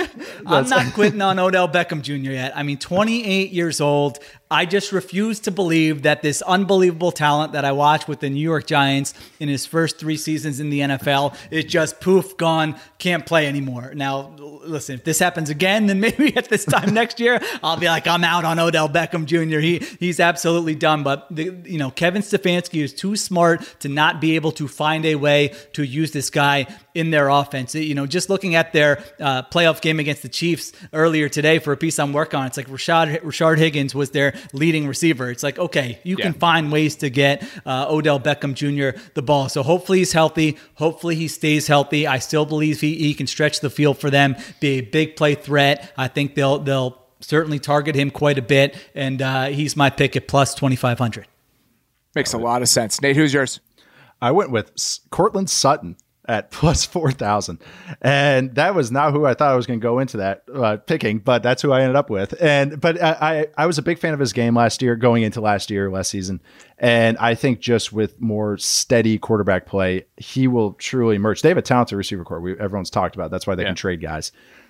I'm not quitting on Odell Beckham Junior yet. I mean, twenty-eight years old. I just refuse to believe that this unbelievable talent that I watched with the New York Giants in his first three seasons in the N F L is just poof, gone, can't play anymore. Now, listen, if this happens again, then maybe at this time next year, I'll be like, I'm out on Odell Beckham Junior He he's absolutely done. But the, you know, Kevin Stefanski is too smart to not be able to find a way to use this guy in their offense. You know, just looking at their uh, playoff game against the Chiefs earlier today for a piece I'm working on, it's like Rashad Rashard Higgins was their leading receiver. It's like, okay, you can Yeah. find ways to get uh, Odell Beckham Junior the ball. So hopefully he's healthy. Hopefully he stays healthy. I still believe he, he can stretch the field for them, be a big play threat. I think they'll they'll certainly target him quite a bit, and uh, he's my pick at plus twenty-five hundred. Makes a lot of sense. Nate, who's yours? I went with S- Cortland Sutton at plus four thousand. And that was not who I thought I was going to go into that uh, picking, but that's who I ended up with. And, but I, I, I was a big fan of his game last year, going into last year, last season. And I think just with more steady quarterback play, he will truly emerge. They have a talented receiver core. We, everyone's talked about. That's why they Yeah. can trade guys.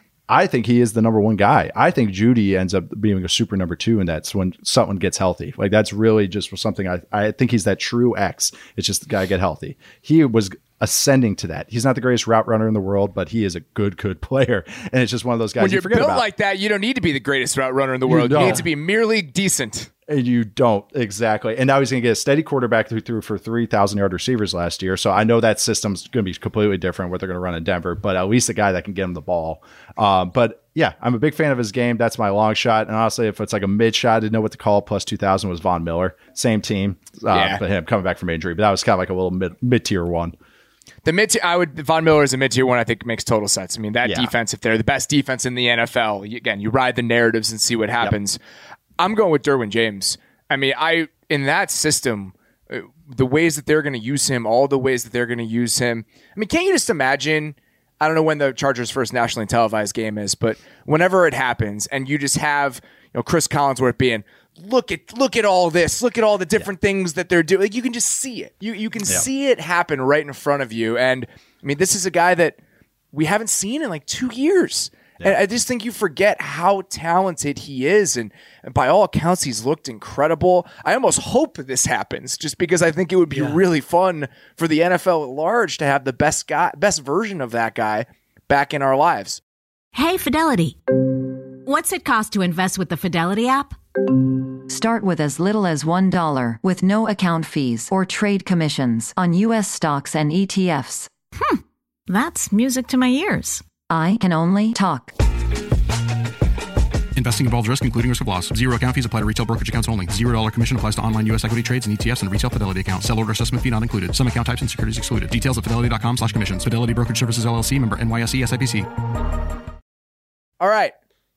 I think he is the number one guy. I think Judy ends up being a super number two, and that's when someone gets healthy. Like that's really just something I, I think he's that true X. It's just the guy get healthy. He was ascending to that. He's not the greatest route runner in the world, but he is a good, good player. And it's just one of those guys When you you're forget built about. like that, you don't need to be the greatest route runner in the world. You, don't. need to be merely decent. And you don't. Exactly. And now he's going to get a steady quarterback who threw for three thousand yard receivers last year. So I know that system's going to be completely different what they're going to run in Denver, but at least a guy that can get him the ball. Um, but yeah, I'm a big fan of his game. That's my long shot. And honestly, if it's like a mid shot, I didn't know what to call. Plus two thousand was Von Miller. Same team. Uh, Yeah. But him coming back from injury. But that was kind of like a little mid mid tier one. The mid tier, I would Von Miller is a mid tier one. I think makes total sense. I mean, that Yeah. defense, if they're the best defense in the N F L, you, again, you ride the narratives and see what happens. I'm going with Derwin James. I mean, I in that system, uh, the ways that they're going to use him, all the ways that they're going to use him. I mean, can't you just imagine? I don't know when the Chargers' first nationally televised game is, but whenever it happens, and you just have you know Chris Collinsworth being, look at look at all this, look at all the different yeah. things that they're doing. Like you can just see it. You you can yeah. see it happen right in front of you. And I mean, this is a guy that we haven't seen in like two years. Yeah. And I just think you forget how talented he is. And, and by all accounts, he's looked incredible. I almost hope this happens just because I think it would be yeah. really fun for the N F L at large to have the best guy, best version of that guy back in our lives. Hey, Fidelity. What's it cost to invest with the Fidelity app? Start with as little as one dollar with no account fees or trade commissions on U S stocks and E T Fs. Hmm, that's music to my ears. I can only talk. Investing involves risk, including risk of loss. Zero account fees apply to retail brokerage accounts only. Zero dollar commission applies to online U S equity trades and E T Fs and retail Fidelity account. Sell order assessment fee not included. Some account types and securities excluded. Details at fidelity.com slash commissions. Fidelity Brokerage Services, L L C, member N Y S E, S I P C. All right.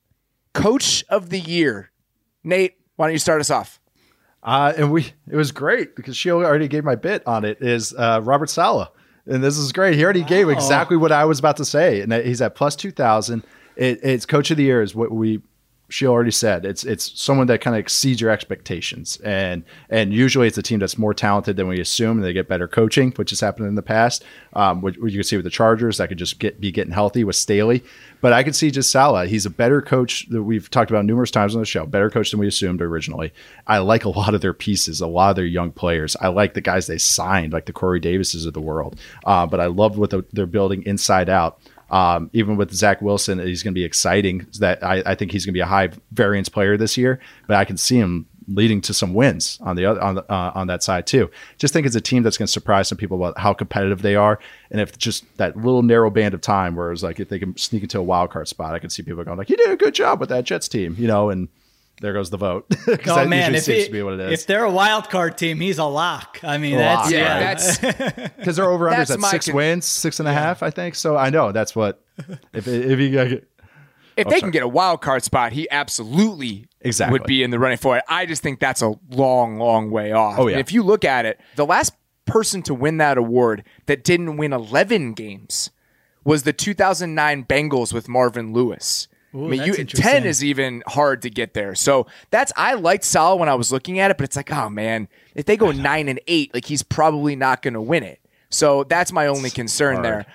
Coach of the year. Nate, why don't you start us off? Uh, and we it was great because she already gave my bit on it, is uh, Robert Saleh. And this is great. He already wow. gave exactly what I was about to say. And he's at plus two thousand. It, it's coach of the year is what we, she already said. It's it's someone that kind of exceeds your expectations. And and usually it's a team that's more talented than we assume. And they get better coaching, which has happened in the past. Um, which, which you can see with the Chargers. That could just get be getting healthy with Staley. But I could see just Saleh. He's a better coach that we've talked about numerous times on the show. Better coach than we assumed originally. I like a lot of their pieces, a lot of their young players. I like the guys they signed, like the Corey Davises of the world. Uh, but I love what the, they're building inside out. Um, even with Zach Wilson, he's going to be exciting. That I, I think he's going to be a high variance player this year. But I can see him leading to some wins on the other on the, uh, on that side too. Just think it's a team that's going to surprise some people about how competitive they are, and if just that little narrow band of time where it's like if they can sneak into a wild card spot, I can see people going like, "You did a good job with that Jets team," you know, and there goes the vote. Oh man, if, it, if they're a wild card team, he's a lock. I mean, a that's lock, yeah, right? that's because they're over unders at six con- wins, six and a yeah. half, I think. So I know that's what if if you get. If oh, they sorry. can get a wild card spot, he absolutely exactly. would be in the running for it. I just think that's a long, long way off. Oh, yeah. And if you look at it, the last person to win that award that didn't win eleven games was the two thousand nine Bengals with Marvin Lewis. Ooh, I mean, you, ten is even hard to get there. So that's I liked Saleh when I was looking at it, but it's like, oh man, if they go nine and eight, like he's probably not going to win it. So that's my only concern hard. there.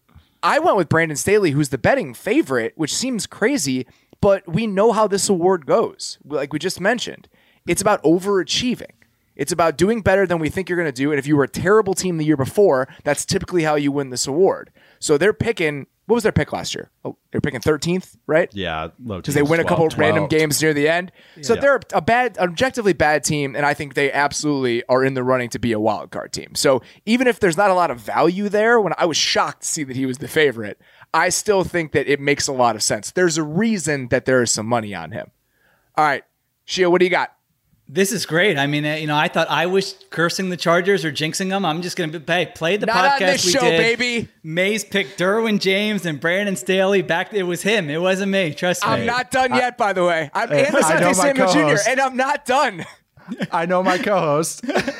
I went with Brandon Staley, who's the betting favorite, which seems crazy, but we know how this award goes. Like we just mentioned, it's about overachieving. It's about doing better than we think you're going to do. And if you were a terrible team the year before, that's typically how you win this award. So they're picking, what was their pick last year? Oh, they're picking thirteenth, right? Yeah. Because they win a couple twelve random games near the end. Yeah. So they're a bad, objectively bad team. And I think they absolutely are in the running to be a wild card team. So even if there's not a lot of value there, when I was shocked to see that he was the favorite, I still think that it makes a lot of sense. There's a reason that there is some money on him. All right, Shia, what do you got? This is great. I mean, you know, I thought I was cursing the Chargers or jinxing them. I'm just going to hey, play the Not podcast on this we show, did. baby. Mays picked Derwin James and Brandon Staley back. It was him. It wasn't me. Trust me. I'm not done I, yet, by the way. I'm hey, Andy Samuel Junior, and I'm not done. I know my co-host.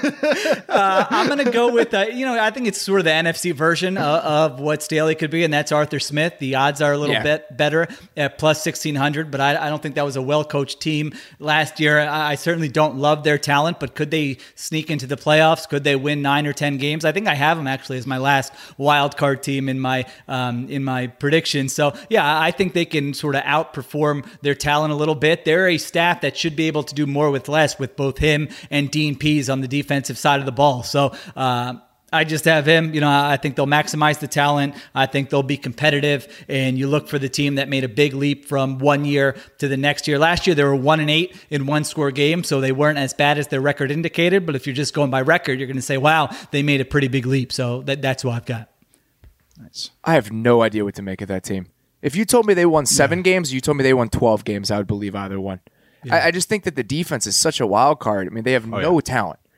uh, I'm going to go with, uh, you know, I think it's sort of the N F C version of, of what Staley could be, and that's Arthur Smith. The odds are a little yeah. bit better at plus sixteen hundred, but I, I don't think that was a well-coached team last year. I, I certainly don't love their talent, but could they sneak into the playoffs? Could they win nine or ten games? I think I have them actually as my last wild card team in my um, in my prediction. So, yeah, I think they can sort of outperform their talent a little bit. They're a staff that should be able to do more with less with both him and Dean Pease on the defensive side of the ball. So uh, I just have him. You know, I think they'll maximize the talent. I think they'll be competitive. And you look for the team that made a big leap from one year to the next year. Last year, they were one and eight in one score games, so they weren't as bad as their record indicated. But if you're just going by record, you're going to say, wow, they made a pretty big leap. So that, that's who I've got. Nice. I have no idea what to make of that team. If you told me they won seven yeah. games, you told me they won twelve games, I would believe either one. Yeah. I, I just think that the defense is such a wild card. I mean, they have oh, no yeah. talent.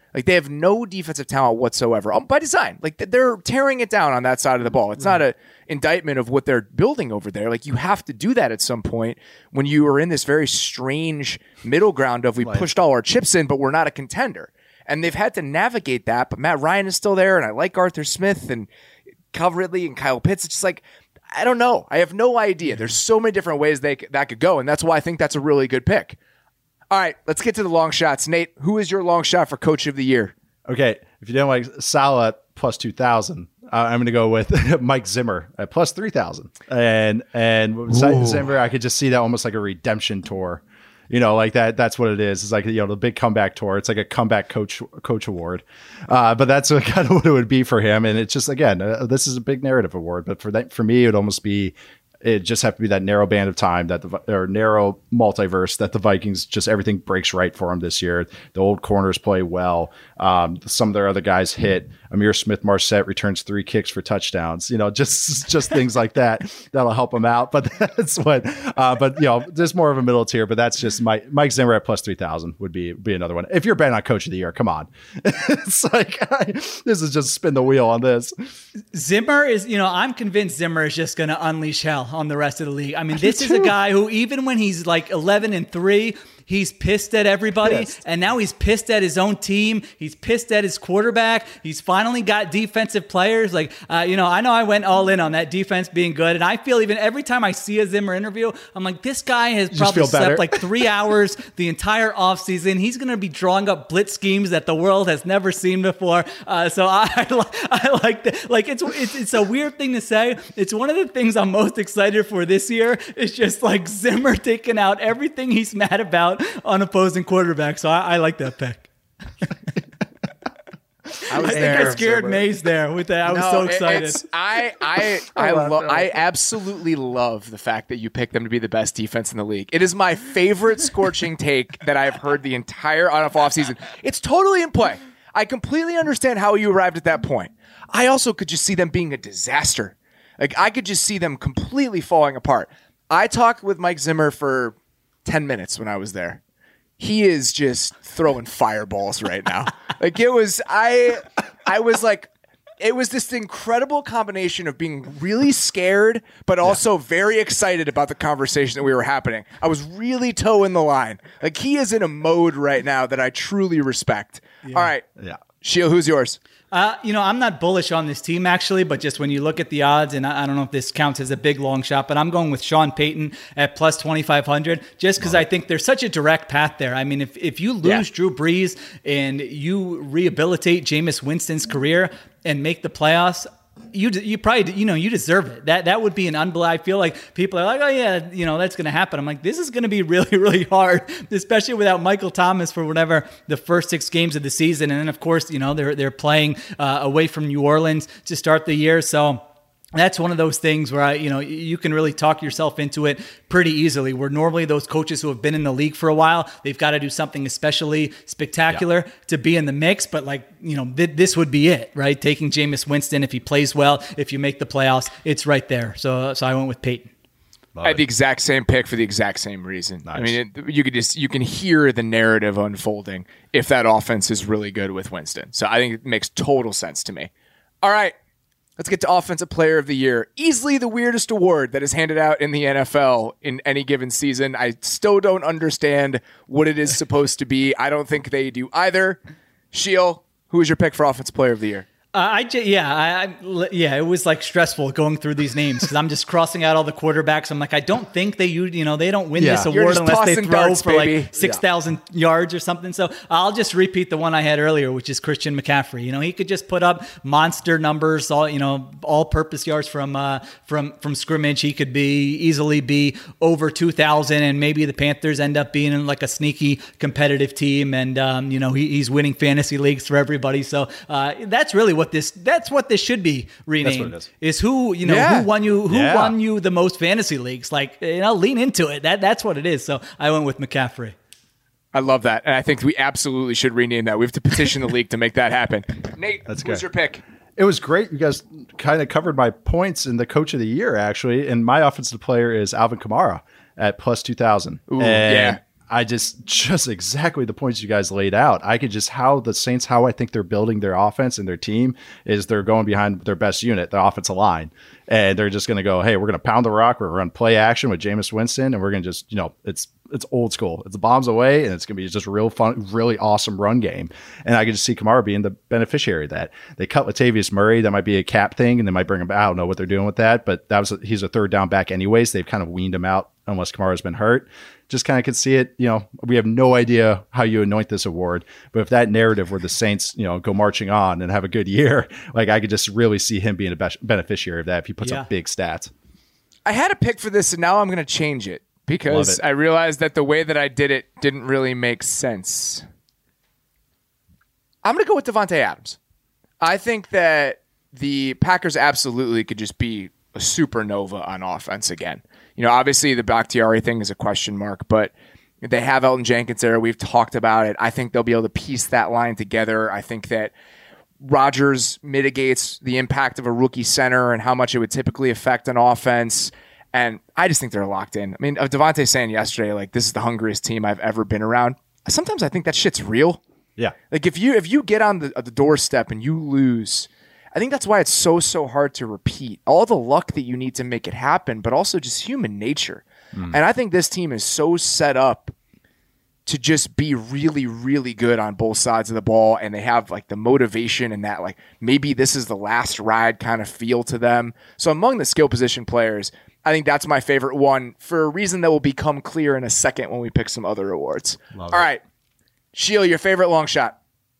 Like they have no defensive talent whatsoever um, by design. Like they're tearing it down on that side of the ball. It's right. not an indictment of what they're building over there. Like you have to do that at some point when you are in this very strange middle ground of we right. pushed all our chips in, but we're not a contender. And they've had to navigate that. But Matt Ryan is still there, and I like Arthur Smith and Cal Ridley and Kyle Pitts. It's just like, I don't know. I have no idea. There's so many different ways they that could go, and that's why I think that's a really good pick. All right, let's get to the long shots. Nate, who is your long shot for Coach of the Year? Okay, if you don't like Saleh at plus two thousand, uh, I'm going to go with Mike Zimmer at plus three thousand. And and Ooh. Zimmer, I could just see that almost like a redemption tour. You know, like that. That's what it is. It's like, you know, the big comeback tour. It's like a comeback coach coach award. Uh, but that's what, kind of what it would be for him. And it's just, again, uh, this is a big narrative award. But for that, for me, it would almost be, it just have to be that narrow band of time that the or narrow multiverse that the Vikings just everything breaks right for them this year. The old corners play well. Um, some of their other guys hit. Amir Smith-Marset returns three kicks for touchdowns. You know, just just things like that that'll help them out. But that's what. Uh, but you know, there's more of a middle tier. But that's just Mike Mike Zimmer at plus three thousand would be be another one. If you're betting on Coach of the Year, come on. It's like I, this is just spin the wheel on this. Zimmer is, you know, I'm convinced Zimmer is just going to unleash hell on the rest of the league. I mean, this is a guy who, even when he's like eleven and three, he's pissed at everybody, pissed. And now he's pissed at his own team. He's pissed at his quarterback. He's finally got defensive players. Like, uh, you know, I know I went all in on that defense being good, and I feel even every time I see a Zimmer interview, I'm like, this guy has probably slept like three hours the entire offseason. He's going to be drawing up blitz schemes that the world has never seen before. Uh, so I, I like that. Like, it's, it's it's a weird thing to say. It's one of the things I'm most excited for this year. It's just like Zimmer taking out everything he's mad about on opposing quarterbacks. So I, I like that pick. I, was I think I scared Zimmer. Maze there with that. I was no, so excited. I I I, I, lo- I absolutely love the fact that you picked them to be the best defense in the league. It is my favorite scorching take that I've heard the entire on off season. It's totally in play. I completely understand how you arrived at that point. I also could just see them being a disaster. Like I could just see them completely falling apart. I talked with Mike Zimmer for ten minutes when I was there. He is just throwing fireballs right now. Like it was, I, I was like, it was this incredible combination of being really scared, but also yeah. very excited about the conversation that we were happening. I was really toeing the line. Like he is in a mode right now that I truly respect. Yeah. All right. Yeah. Sheil, who's yours? Uh, you know, I'm not bullish on this team, actually, but just when you look at the odds, and I, I don't know if this counts as a big long shot, but I'm going with Sean Payton at plus twenty-five hundred just because I think there's such a direct path there. I mean, if, if you lose yeah. Drew Brees and you rehabilitate Jameis Winston's career and make the playoffs, You you probably, you know, you deserve it. That that would be an unbelievable. I feel like people are like, oh, yeah, you know, that's going to happen. I'm like, this is going to be really, really hard, especially without Michael Thomas for whatever the first six games of the season. And then, of course, you know, they're, they're playing uh, away from New Orleans to start the year. So that's one of those things where I, you know, you can really talk yourself into it pretty easily. Where normally those coaches who have been in the league for a while, they've got to do something especially spectacular yeah. to be in the mix. But like, you know, th- this would be it, right? Taking Jameis Winston, if he plays well, if you make the playoffs, it's right there. So, so I went with Peyton. I had the exact same pick for the exact same reason. Nice. I mean, it, you could just you can hear the narrative unfolding if that offense is really good with Winston. So I think it makes total sense to me. All right. Let's get to Offensive Player of the Year. Easily the weirdest award that is handed out in the N F L in any given season. I still don't understand what it is supposed to be. I don't think they do either. Sheil, who is your pick for Offensive Player of the Year? Uh, I j- yeah, I, I, yeah, it was like stressful going through these names because I'm just crossing out all the quarterbacks. I'm like, I don't think they, you know, they don't win yeah. this award unless they throw darts, for baby. like six thousand yeah. yards or something. So I'll just repeat the one I had earlier, which is Christian McCaffrey. You know, he could just put up monster numbers, all you know, all-purpose yards from uh, from from scrimmage. He could be easily be over two thousand, and maybe the Panthers end up being like a sneaky competitive team, and um, you know, he, he's winning fantasy leagues for everybody. So uh, that's really what this. That's what this should be renamed. Is. is who you know yeah. who won you who yeah. won you the most fantasy leagues. Like, you know, lean into it. That that's what it is. So I went with McCaffrey. I love that, and I think we absolutely should rename that. We have to petition the league to make that happen. Nate, that's who's good. Your pick? It was great. You guys kind of covered my points in the Coach of the Year, actually, and my offensive player is Alvin Kamara at plus two thousand. Ooh, yeah. I just, just exactly the points you guys laid out. I could just, how the Saints, how I think they're building their offense and their team is they're going behind their best unit, the offensive line. And they're just going to go, hey, we're going to pound the rock. We're going to run play action with Jameis Winston. And we're going to just, you know, it's, it's old school. It's bombs away. And it's going to be just a real fun, really awesome run game. And I can just see Kamara being the beneficiary of that. They cut Latavius Murray. That might be a cap thing. And they might bring him back. I don't know what they're doing with that, but that was, a, he's a third down back anyways. They've kind of weaned him out unless Kamara's been hurt. Just kind of could see it. You know, we have no idea how you anoint this award, but if that narrative where the Saints, you know, go marching on and have a good year, like I could just really see him being a be- beneficiary of that if he puts yeah. up big stats. I had a pick for this and now I'm going to change it because it. I realized that the way that I did it didn't really make sense. I'm going to go with Davante Adams. I think that the Packers absolutely could just be a supernova on offense again. You know, obviously the Bakhtiari thing is a question mark, but they have Elton Jenkins there. We've talked about it. I think they'll be able to piece that line together. I think that Rodgers mitigates the impact of a rookie center and how much it would typically affect an offense. And I just think they're locked in. I mean, Devontae saying yesterday, like, this is the hungriest team I've ever been around. Sometimes I think that shit's real. Yeah. Like if you if you get on the, the doorstep and you lose, I think that's why it's so, so hard to repeat. All the luck that you need to make it happen, but also just human nature. Mm. And I think this team is so set up to just be really, really good on both sides of the ball. And they have like the motivation and that like maybe this is the last ride kind of feel to them. So among the skill position players, I think that's my favorite one for a reason that will become clear in a second when we pick some other awards. Love All it. right. Sheil, your favorite long shot.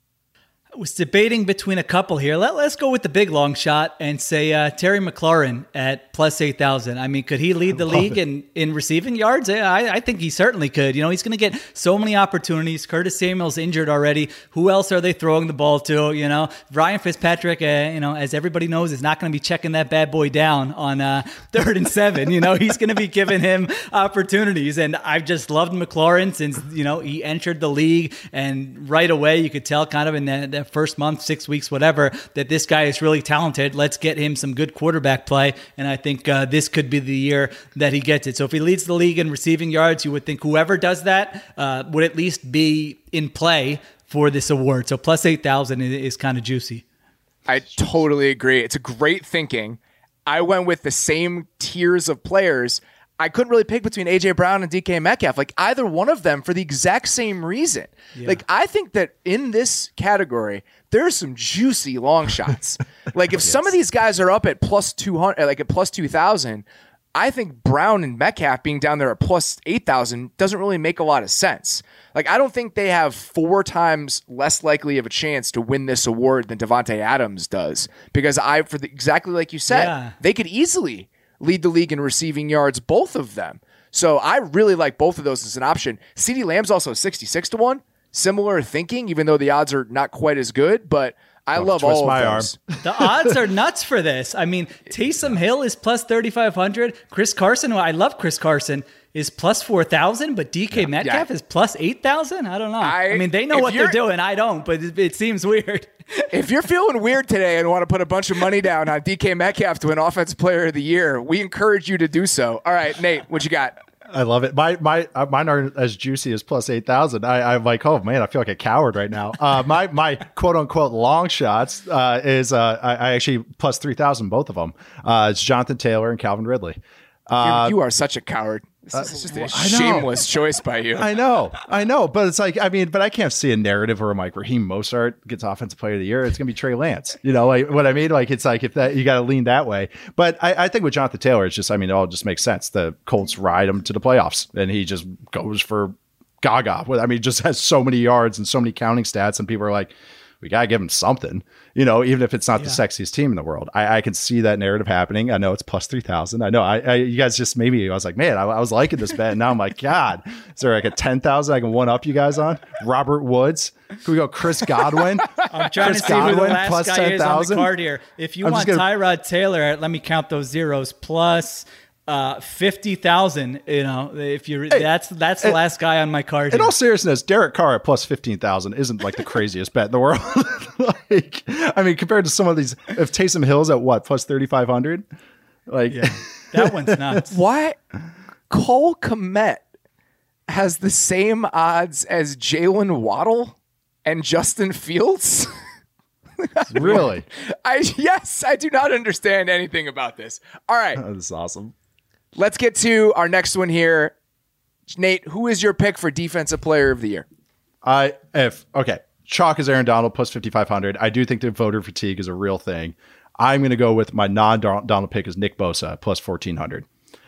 I was debating between a couple here. Let, let's go with the big long shot and say uh, Terry McLaurin at plus eight thousand. I mean, could he lead the league in, in receiving yards? I, I think he certainly could. You know, he's going to get so many opportunities. Curtis Samuel's injured already. Who else are they throwing the ball to? You know, Ryan Fitzpatrick, uh, you know, as everybody knows, is not going to be checking that bad boy down on uh, third and seven. You know, he's going to be giving him opportunities. And I've just loved McLaurin since, you know, he entered the league. And right away, you could tell kind of in that, that first month, six weeks, whatever, that this guy is really talented. Let's get him some good quarterback play. And I think uh, this could be the year that he gets it. So if he leads the league in receiving yards, you would think whoever does that uh, would at least be in play for this award. So plus eight thousand is, is kind of juicy. I totally agree. It's a great thinking. I went with the same tiers of players. I couldn't really pick between A J Brown and D K Metcalf, like either one of them for the exact same reason. Yeah. Like I think that in this category, there's some juicy long shots. Like if yes. some of these guys are up at plus two hundred, like at plus two thousand, I think Brown and Metcalf being down there at plus eight thousand doesn't really make a lot of sense. Like I don't think they have four times less likely of a chance to win this award than Davante Adams does, because I, for the, exactly like you said, yeah. they could easily lead the league in receiving yards, both of them. So I really like both of those as an option. CeeDee Lamb's also sixty-six to one. Similar thinking, even though the odds are not quite as good, but I Don't love all of those. The odds are nuts for this. I mean, Taysom Hill is plus thirty-five hundred. Chris Carson, well, I love Chris Carson, is plus four thousand, but D K yeah, Metcalf yeah. is plus eight thousand? I don't know. I, I mean, they know what they're doing. I don't, but it, it seems weird. If you're feeling weird today and want to put a bunch of money down on D K Metcalf to win Offensive Player of the Year, we encourage you to do so. All right, Nate, what you got? I love it. My my uh, mine aren't as juicy as plus eight thousand. I I'm like, oh man, I feel like a coward right now. Uh, my my quote unquote long shots uh, is uh, I, I actually plus three thousand both of them. Uh, it's Jonathan Taylor and Calvin Ridley. Uh, you are such a coward. This is just a shameless choice by you. I know, I know, but it's like, I mean, but I can't see a narrative where I'm like Raheem Mostert gets Offensive Player of the Year. It's gonna be Trey Lance. You know, like what I mean? Like it's like if that you got to lean that way. But I, I think with Jonathan Taylor, it's just, I mean, it all just makes sense. The Colts ride him to the playoffs, and he just goes for gaga. I mean, just has so many yards and so many counting stats, and people are like, we got to give him something, you know, even if it's not yeah. the sexiest team in the world. I, I can see that narrative happening. I know it's plus three thousand. I know I, I, you guys just made me, I was like, man, I, I was liking this bet. And now I'm like, God, is there like a ten thousand I can one up you guys on? Robert Woods. Can we go Chris Godwin? I'm trying Chris to see Godwin, who the last plus guy ten, is on the card here. If you I'm want gonna... Tyrod Taylor, let me count those zeros, plus Uh, fifty thousand. You know, if you're hey, that's that's the last guy on my card. In here. all seriousness, Derek Carr at plus fifteen thousand isn't like the craziest bet in the world. Like, I mean, compared to some of these, if Taysom Hill's at what plus thirty five hundred, like yeah, that one's nuts. Why Cole Kmet has the same odds as Jalen Waddle and Justin Fields? Really? I yes, I do not understand anything about this. All right. This is awesome. Let's get to our next one here. Nate, who is your pick for Defensive Player of the Year? I if okay, chalk is Aaron Donald plus fifty-five hundred. I do think that voter fatigue is a real thing. I'm going to go with my non-Donald pick is Nick Bosa plus fourteen hundred.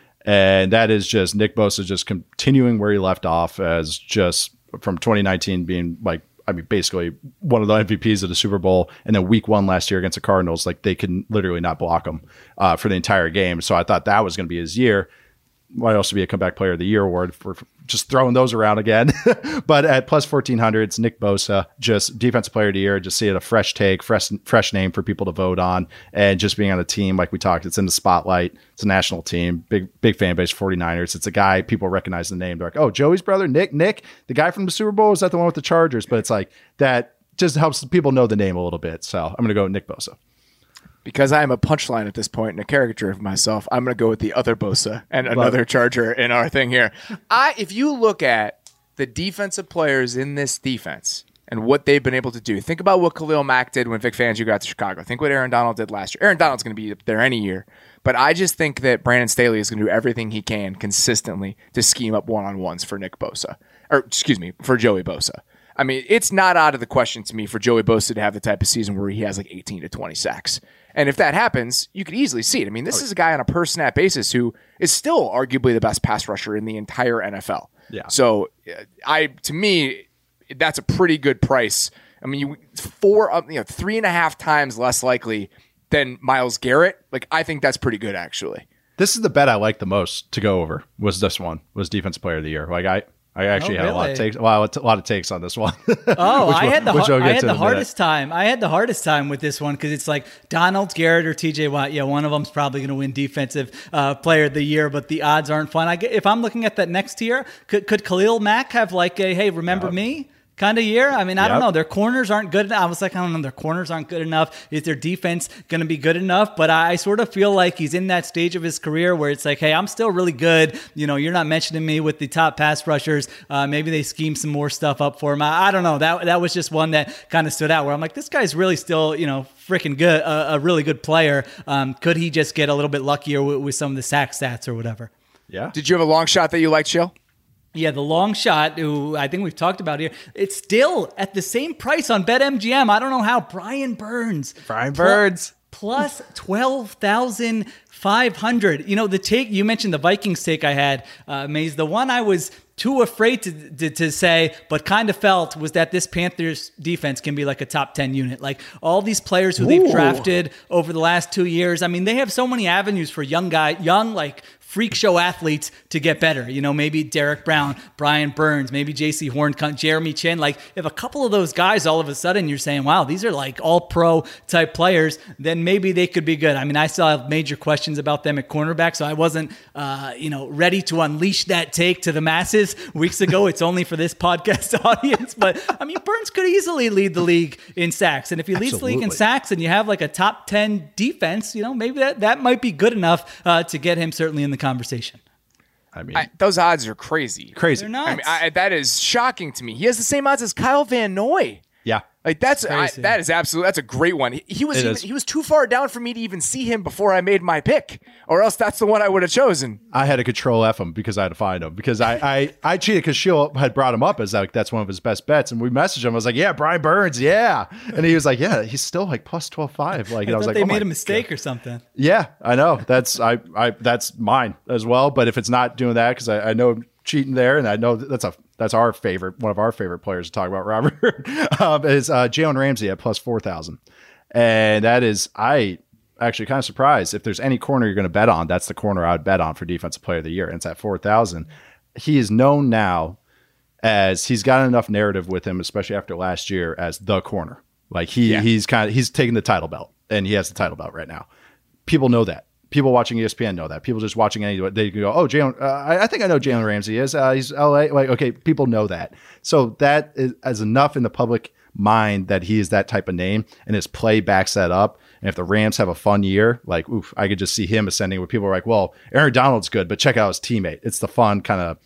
And that is just Nick Bosa just continuing where he left off as just from twenty nineteen being like, I mean, basically one of the M V Ps of the Super Bowl. And then week one last year against the Cardinals, like they can literally not block him uh, for the entire game. So I thought that was going to be his year. Might also be a comeback player of the year award for, for just throwing those around again. But at plus fourteen hundred, it's Nick Bosa, just defensive player of the year. Just see it a fresh take, fresh, fresh name for people to vote on. And just being on a team, like we talked, it's in the spotlight. It's a national team, big, big fan base, forty-niners. It's a guy, people recognize the name. They're like, oh, Joey's brother, Nick, Nick, the guy from the Super Bowl, is that the one with the Chargers? But it's like, that just helps people know the name a little bit. So I'm going to go with Nick Bosa. Because I am a punchline at this point and a caricature of myself, I'm going to go with the other Bosa and another Charger in our thing here. I, if you look at the defensive players in this defense and what they've been able to do, think about what Khalil Mack did when Vic Fangio got to Chicago. Think what Aaron Donald did last year. Aaron Donald's going to be there any year. But I just think that Brandon Staley is going to do everything he can consistently to scheme up one-on-ones for Nick Bosa. Or, excuse me, for Joey Bosa. I mean, it's not out of the question to me for Joey Bosa to have the type of season where he has like eighteen to twenty sacks. And if that happens, you could easily see it. I mean, this is a guy on a per snap basis who is still arguably the best pass rusher in the entire N F L. Yeah. So I, to me, that's a pretty good price. I mean, you four, you know, three and a half times less likely than Myles Garrett. Like, I think that's pretty good, actually. This is the bet I like the most to go over. Was this one? Was Defensive Player of the Year? Like I. I actually oh, had really? a lot of takes. Well, a lot of takes on this one. Oh, I had the we'll I had the hardest time. I had the hardest time with this one because it's like Donald, Garrett, or T J Watt. Yeah, one of them's probably going to win Defensive uh, Player of the Year, but the odds aren't fun. I get, if I'm looking at that next tier, could could Khalil Mack have like a hey, remember yep. me? Kind of year. I mean, I yep. don't know. Their corners aren't good enough. I was like, I don't know. Their corners aren't good enough. Is their defense going to be good enough? But I, I sort of feel like he's in that stage of his career where it's like, hey, I'm still really good. You know, you're not mentioning me with the top pass rushers. Uh, maybe they scheme some more stuff up for him. I, I don't know. That that was just one that kind of stood out where I'm like, this guy's really still, you know, freaking good, uh, a really good player. Um, could he just get a little bit luckier with, with some of the sack stats or whatever? Yeah. Did you have a long shot that you liked, Chill? Yeah, the long shot, who I think we've talked about here, it's still at the same price on BetMGM. I don't know how. Brian Burns. Brian Burns. Plus twelve thousand five hundred. You know, the take, you mentioned the Vikings take I had, uh, Maze. The one I was too afraid to, to to say, but kind of felt was that this Panthers defense can be like a top ten unit. Like all these players who they've drafted over the last two years. I mean, they have so many avenues for young guy, young like freak show athletes to get better. You know, maybe Derek Brown, Brian Burns, maybe J C Horn, Jeremy Chin. Like if a couple of those guys all of a sudden you're saying, wow, these are like all pro type players, then maybe they could be good. I mean, I still have major questions about them at cornerback, so I wasn't, uh, you know, ready to unleash that take to the masses weeks ago. It's only for this podcast audience. But I mean, Burns could easily lead the league in sacks. And if he leads the league in sacks and you have like a top ten defense, you know, maybe that, that might be good enough uh, to get him certainly in the conversation. I mean, I, those odds are crazy. Crazy. They're nuts. I mean, I, that is shocking to me. He has the same odds as Kyle Van Noy. Yeah. Like that's I, that is absolutely that's a great one. He, he was even, he was too far down for me to even see him before I made my pick, or else that's the one I would have chosen. I had to control F him because I had to find him because I I, I cheated because Sheil had brought him up as like that's one of his best bets, and we messaged him. I was like, yeah, Brian Burns, yeah, and he was like, yeah, he's still like plus twelve five. Like, and I, I was thought like, they oh made a mistake God. or something. Yeah, I know. That's I I that's mine as well. But if it's not doing that, because I, I know cheating there, and I know that's a that's our favorite, one of our favorite players to talk about, Robert, um, is uh, Jalen Ramsey at plus four thousand, and that is I actually kind of surprised if there's any corner you're going to bet on, that's the corner I would bet on for Defensive Player of the Year, and it's at four thousand. He is known now as he's got enough narrative with him, especially after last year, as the corner. Like he yeah. he's kind of he's taking the title belt, and he has the title belt right now. People know that. People watching E S P N know that. People just watching any, they can go, oh, Jalen, uh, I, I think I know Jalen Ramsey is. Uh, he's L A. Like, okay, people know that. So that is, is enough in the public mind that he is that type of name, and his play backs that up. And if the Rams have a fun year, like, oof, I could just see him ascending where people are like, well, Aaron Donald's good, but check out his teammate. It's the fun kind of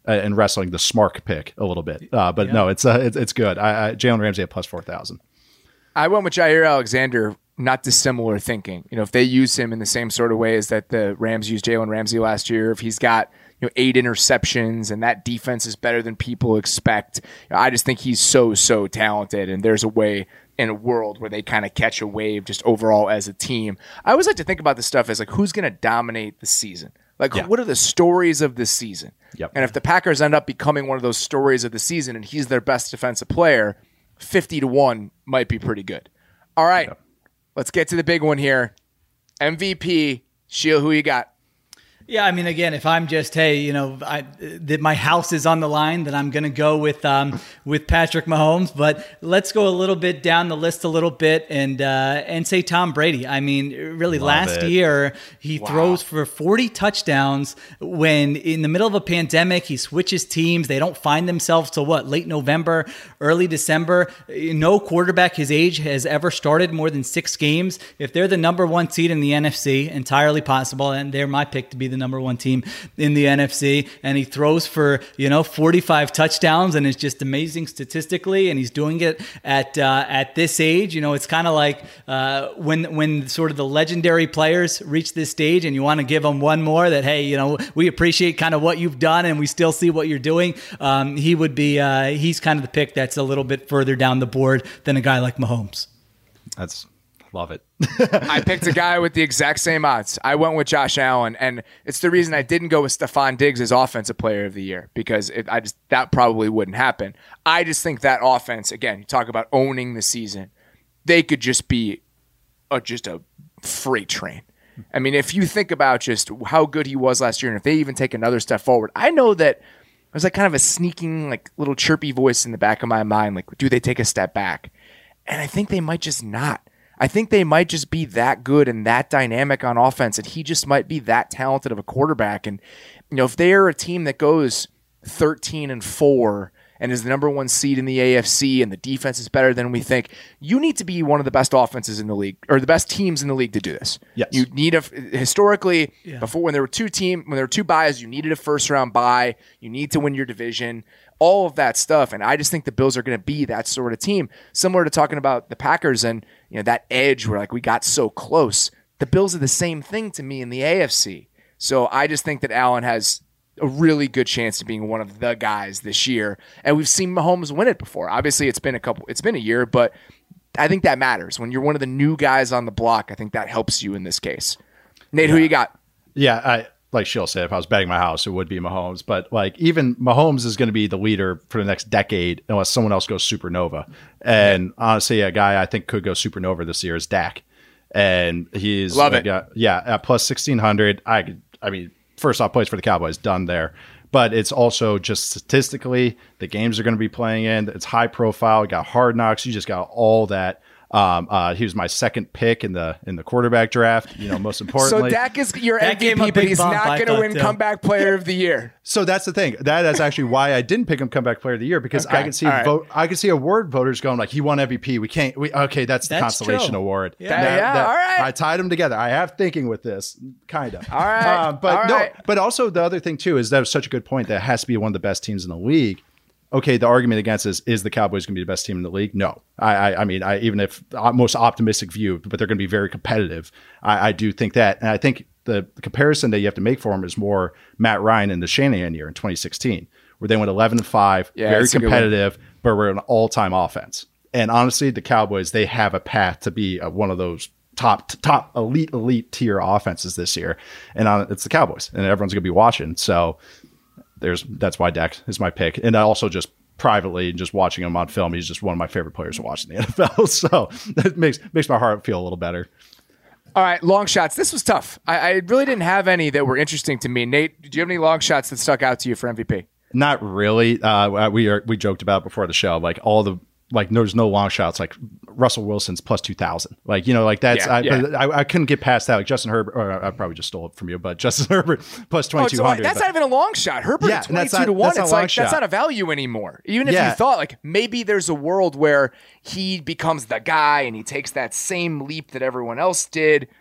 uh, and wrestling the Smark pick a little bit. Uh, but yeah. no, it's, uh, it's it's good. I, I, Jalen Ramsey at plus four thousand. I went with Jair Alexander, not dissimilar thinking. You know, if they use him in the same sort of way as that the Rams used Jalen Ramsey last year, if he's got you know eight interceptions and that defense is better than people expect, you know, I just think he's so, so talented, and there's a way in a world where they kind of catch a wave just overall as a team. I always like to think about this stuff as like, who's going to dominate the season? Like, yeah. what are the stories of this season? Yep. And if the Packers end up becoming one of those stories of the season and he's their best defensive player, fifty to one might be pretty good. All right, yep. Let's get to the big one here. M V P, Sheil, who you got? Yeah, I mean, again, if I'm just, hey, you know, I, that my house is on the line, then I'm going to go with um, with Patrick Mahomes. But let's go a little bit down the list a little bit and uh, and say Tom Brady. I mean, really, Love last it. year he wow. throws for forty touchdowns when in the middle of a pandemic he switches teams. They don't find themselves till what, late November, early December. No quarterback his age has ever started more than six games. If they're the number one seed in the N F C, entirely possible, and they're my pick to be the number one team in the N F C, and he throws for, you know, forty-five touchdowns, and it's just amazing statistically, and he's doing it at uh, at this age. You know, it's kind of like uh, when when sort of the legendary players reach this stage and you want to give them one more that, hey, you know, we appreciate kind of what you've done and we still see what you're doing. Um, he would be, uh, he's kind of the pick that's a little bit further down the board than a guy like Mahomes. That's Love it. I picked a guy with the exact same odds. I went with Josh Allen, and it's the reason I didn't go with Stephon Diggs as Offensive Player of the Year, because it, I just that probably wouldn't happen. I just think that offense, again, you talk about owning the season, they could just be a, just a freight train. I mean, if you think about just how good he was last year, and if they even take another step forward, I know that there's like kind of a sneaking, like little chirpy voice in the back of my mind, like, do they take a step back? And I think they might just not. I think they might just be that good and that dynamic on offense, and he just might be that talented of a quarterback. And you know, if they're a team that goes thirteen and four and is the number one seed in the A F C, and the defense is better than we think, you need to be one of the best offenses in the league, or the best teams in the league to do this. Yes. You need a historically yeah. before when there were two team when there were two buys, you needed a first round bye. You need to win your division. All of that stuff, and I just think the Bills are going to be that sort of team, similar to talking about the Packers and you know that edge where like we got so close. The Bills are the same thing to me in the A F C. So I just think that Allen has a really good chance of being one of the guys this year, and we've seen Mahomes win it before. Obviously, it's been a couple, it's been a year, but I think that matters when you're one of the new guys on the block. I think that helps you in this case. Nate, yeah. who you got? Yeah, I. Like Sheil said, if I was betting my house, it would be Mahomes. But like even Mahomes is going to be the leader for the next decade unless someone else goes supernova. And honestly, a guy I think could go supernova this year is Dak. And he's love it. Uh, yeah, at plus sixteen hundred. I I mean, first off, plays for the Cowboys, done there. But it's also just statistically, the games are going to be playing in. It's high profile. You got Hard Knocks. You just got all that. Um, uh, he was my second pick in the in the quarterback draft. You know, most importantly, so Dak is your M V P, but he's not going to win too. Comeback Player of the Year. So that's the thing. That is actually why I didn't pick him Comeback Player of the Year, because okay. I could see right. vote. I could see award voters going like, he won M V P. We can't. We okay. That's the that's consolation true. Award. Yeah, that, yeah that, all right. I tied them together. I have thinking with this, kind of. All right, um, but all no. Right. But also the other thing too is that was such a good point. That it has to be one of the best teams in the league. Okay, the argument against is, is the Cowboys going to be the best team in the league? No. I I, I mean, I, even if uh, most optimistic view, but they're going to be very competitive. I, I do think that. And I think the, the comparison that you have to make for them is more Matt Ryan in the Shanahan year in twenty sixteen, where they went eleven and five, yeah, very competitive, but were an all-time offense. And honestly, the Cowboys, they have a path to be a, one of those top top elite, elite tier offenses this year. And uh, it's the Cowboys, and everyone's going to be watching. So There's that's why Dak is my pick, and I also just privately just watching him on film, he's just one of my favorite players to watch in the N F L. So that makes makes my heart feel a little better. All right, long shots. This was tough. I, I really didn't have any that were interesting to me. Nate, did you have any long shots that stuck out to you for M V P? Not really. Uh, we are we joked about before the show, like all the like there's no long shots. Like Russell Wilson's plus two thousand. Like you know, like that's yeah, I, yeah. I I couldn't get past that. Like Justin Herbert, or I probably just stole it from you, but Justin Herbert plus twenty two hundred. Oh, that's but, not even a long shot. Herbert yeah, at twenty two to one. It's like shot. That's not a value anymore. Even if yeah. you thought like maybe there's a world where he becomes the guy and he takes that same leap that everyone else did.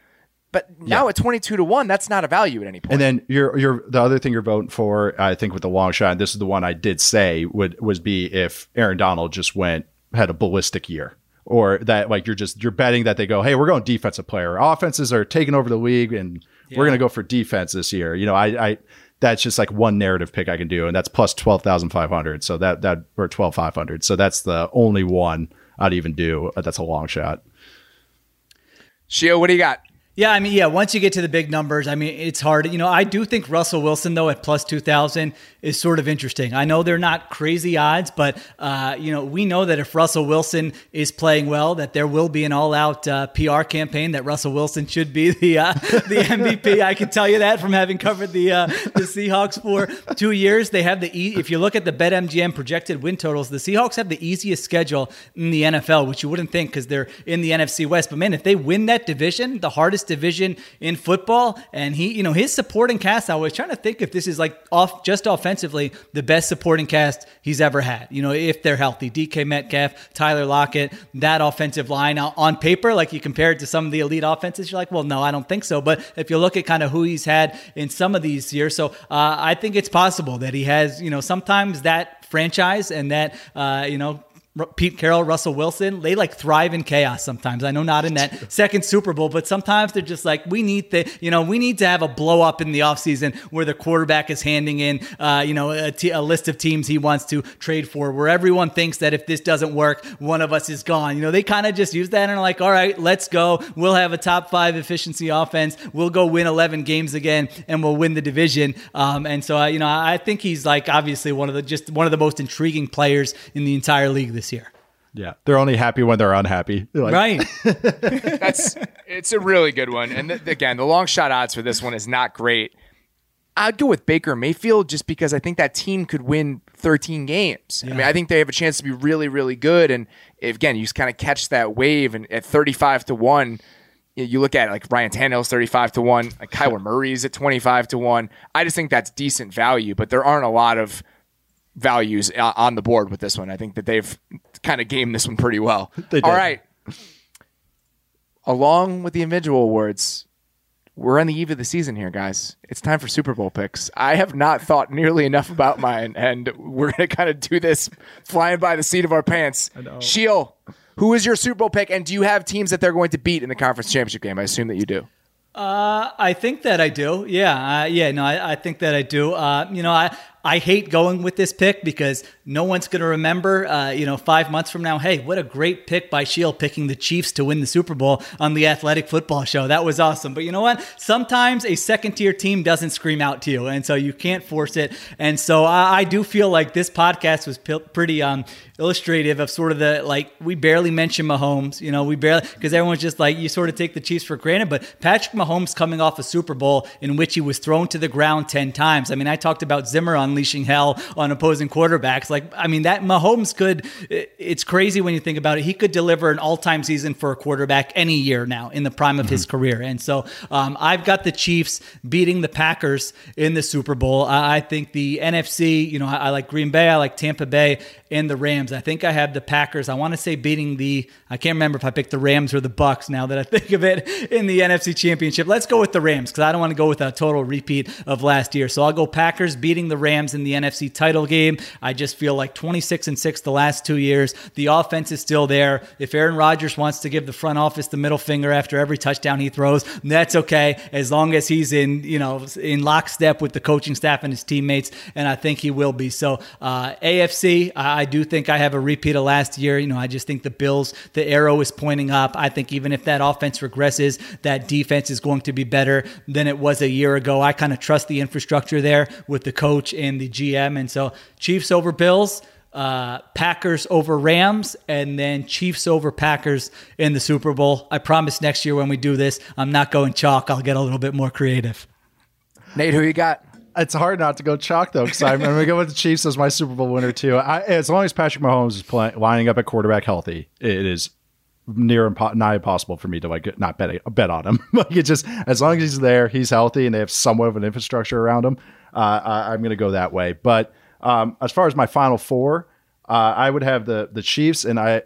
But now yeah. at twenty-two to one, that's not a value at any point. And then you're, you're, the other thing you're voting for, I think with the long shot, and this is the one I did say, would was be if Aaron Donald just went, had a ballistic year. Or that like you're just, you're betting that they go, hey, we're going defensive player. Offenses are taking over the league and yeah. we're going to go for defense this year. You know, I, I, that's just like one narrative pick I can do. And that's plus twelve thousand five hundred. So that, that, or twelve thousand five hundred. So that's the only one I'd even do. That's a long shot. Shio, what do you got? Yeah, I mean, yeah, once you get to the big numbers, I mean, it's hard. You know, I do think Russell Wilson, though, at plus two thousand is sort of interesting. I know they're not crazy odds, but, uh, you know, we know that if Russell Wilson is playing well, that there will be an all-out uh, P R campaign that Russell Wilson should be the uh, the M V P. I can tell you that from having covered the uh, the Seahawks for two years. They have the e- if you look at the BetMGM projected win totals, the Seahawks have the easiest schedule in the N F L, which you wouldn't think because they're in the N F C West. But, man, if they win that division, the hardest division in football, and he, you know, his supporting cast, I was trying to think if this is like off just offensively the best supporting cast he's ever had, you know, if they're healthy. D K Metcalf, Tyler Lockett, that offensive line on paper, like you compare it to some of the elite offenses, you're like, well, no, I don't think so. But if you look at kind of who he's had in some of these years, so uh, I think it's possible that he has, you know, sometimes that franchise and that, uh, you know, Pete Carroll, Russell Wilson, they like thrive in chaos sometimes. I know not in that second Super Bowl, but sometimes they're just like, we need to, you know, we need to have a blow up in the offseason where the quarterback is handing in, uh, you know, a, t- a list of teams he wants to trade for, where everyone thinks that if this doesn't work, one of us is gone. You know, they kind of just use that and are like, all right, let's go. We'll have a top five efficiency offense. We'll go win eleven games again and we'll win the division. Um, and so, uh, you know, I think he's like obviously one of the, just one of the most intriguing players in the entire league this year. Yeah, they're only happy when they're unhappy. They're like, right. That's it's a really good one. And th- again, the long shot odds for this one is not great. I'd go with Baker Mayfield just because I think that team could win thirteen games. Yeah. I mean, I think they have a chance to be really, really good. And if, again, you just kind of catch that wave, and at thirty-five to one, you look at it, like Ryan Tannehill's thirty-five to one, like Kyler Murray's at twenty-five to one. I just think that's decent value, but there aren't a lot of values on the board with this one. I think that they've kind of gamed this one pretty well. All right. Along with the individual awards, we're on the eve of the season here, guys. It's time for Super Bowl picks. I have not thought nearly enough about mine, and we're going to kind of do this flying by the seat of our pants. I know. Sheil, who is your Super Bowl pick, and do you have teams that they're going to beat in the conference championship game? I assume that you do. Uh, I think that I do. Yeah. Uh, yeah. No, I, I think that I do. Uh, you know, I, I hate going with this pick because no one's going to remember, uh, you know, five months from now, hey, what a great pick by Shield picking the Chiefs to win the Super Bowl on the Athletic Football Show. That was awesome. But you know what? Sometimes a second-tier team doesn't scream out to you, and so you can't force it. And so I, I do feel like this podcast was p- pretty um, illustrative of sort of the, like, we barely mention Mahomes. You know, we barely, because everyone's just like, you sort of take the Chiefs for granted. But Patrick Mahomes coming off a Super Bowl in which he was thrown to the ground ten times. I mean, I talked about Zimmer unleashing hell on opposing quarterbacks. Like, I mean, that Mahomes could, it's crazy when you think about it. He could deliver an all-time season for a quarterback any year now in the prime of mm-hmm. his career. And so um, I've got the Chiefs beating the Packers in the Super Bowl. I, I think the N F C, you know, I, I like Green Bay, I like Tampa Bay and the Rams. I think I have the Packers. I want to say beating the, I can't remember if I picked the Rams or the Bucks now that I think of it in the N F C Championship. Let's go with the Rams because I don't want to go with a total repeat of last year. So I'll go Packers beating the Rams in the N F C title game. I just feel like twenty-six and six the last two years. The offense is still there. If Aaron Rodgers wants to give the front office the middle finger after every touchdown he throws, that's okay, as long as he's in, you know, in lockstep with the coaching staff and his teammates, and I think he will be. So uh, A F C, I, I do think I have a repeat of last year. You know, I just think the Bills, the arrow is pointing up. I think even if that offense regresses, that defense is going to be better than it was a year ago. I kind of trust the infrastructure there with the coach and the G M. And so Chiefs over Bills, uh, Packers over Rams, and then Chiefs over Packers in the Super Bowl. I promise next year when we do this, I'm not going chalk. I'll get a little bit more creative. Nate, who you got? It's hard not to go chalk, though, because I'm going to go with the Chiefs as my Super Bowl winner, too. I, as long as Patrick Mahomes is playing, lining up at quarterback healthy, it is near impo- nigh impossible for me to like not bet bet on him. Like, it just, as long as he's there, he's healthy, and they have somewhat of an infrastructure around him, uh, I, I'm going to go that way. But um, as far as my final four, uh, I would have the the Chiefs, and I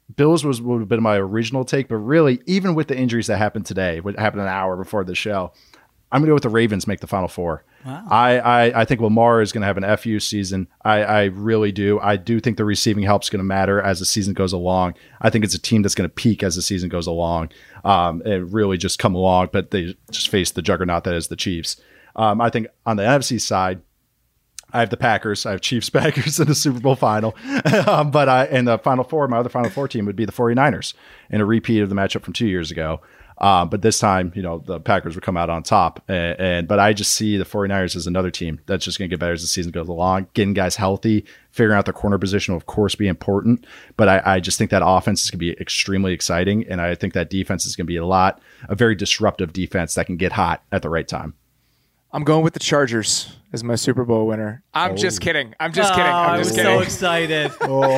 Bills was would have been my original take, but really, even with the injuries that happened today, what happened an hour before the show, I'm going to go with the Ravens make the Final Four. Wow. I, I, I think Lamar is going to have an F U season. I, I really do. I do think the receiving help is going to matter as the season goes along. I think it's a team that's going to peak as the season goes along um, and really just come along, but they just face the juggernaut that is the Chiefs. Um, I think on the N F C side, I have the Packers. I have Chiefs Packers in the Super Bowl final. um, but I, in the Final Four, my other Final Four team would be the 49ers in a repeat of the matchup from two years ago. Um, but this time, you know, the Packers would come out on top. And, and But I just see the 49ers as another team that's just going to get better as the season goes along. Getting guys healthy, figuring out the corner position will, of course, be important. But I, I just think that offense is going to be extremely exciting. And I think that defense is going to be a lot, a very disruptive defense that can get hot at the right time. I'm going with the Chargers as my Super Bowl winner. I'm oh. just kidding. I'm just oh, kidding. I'm just I was kidding. so excited.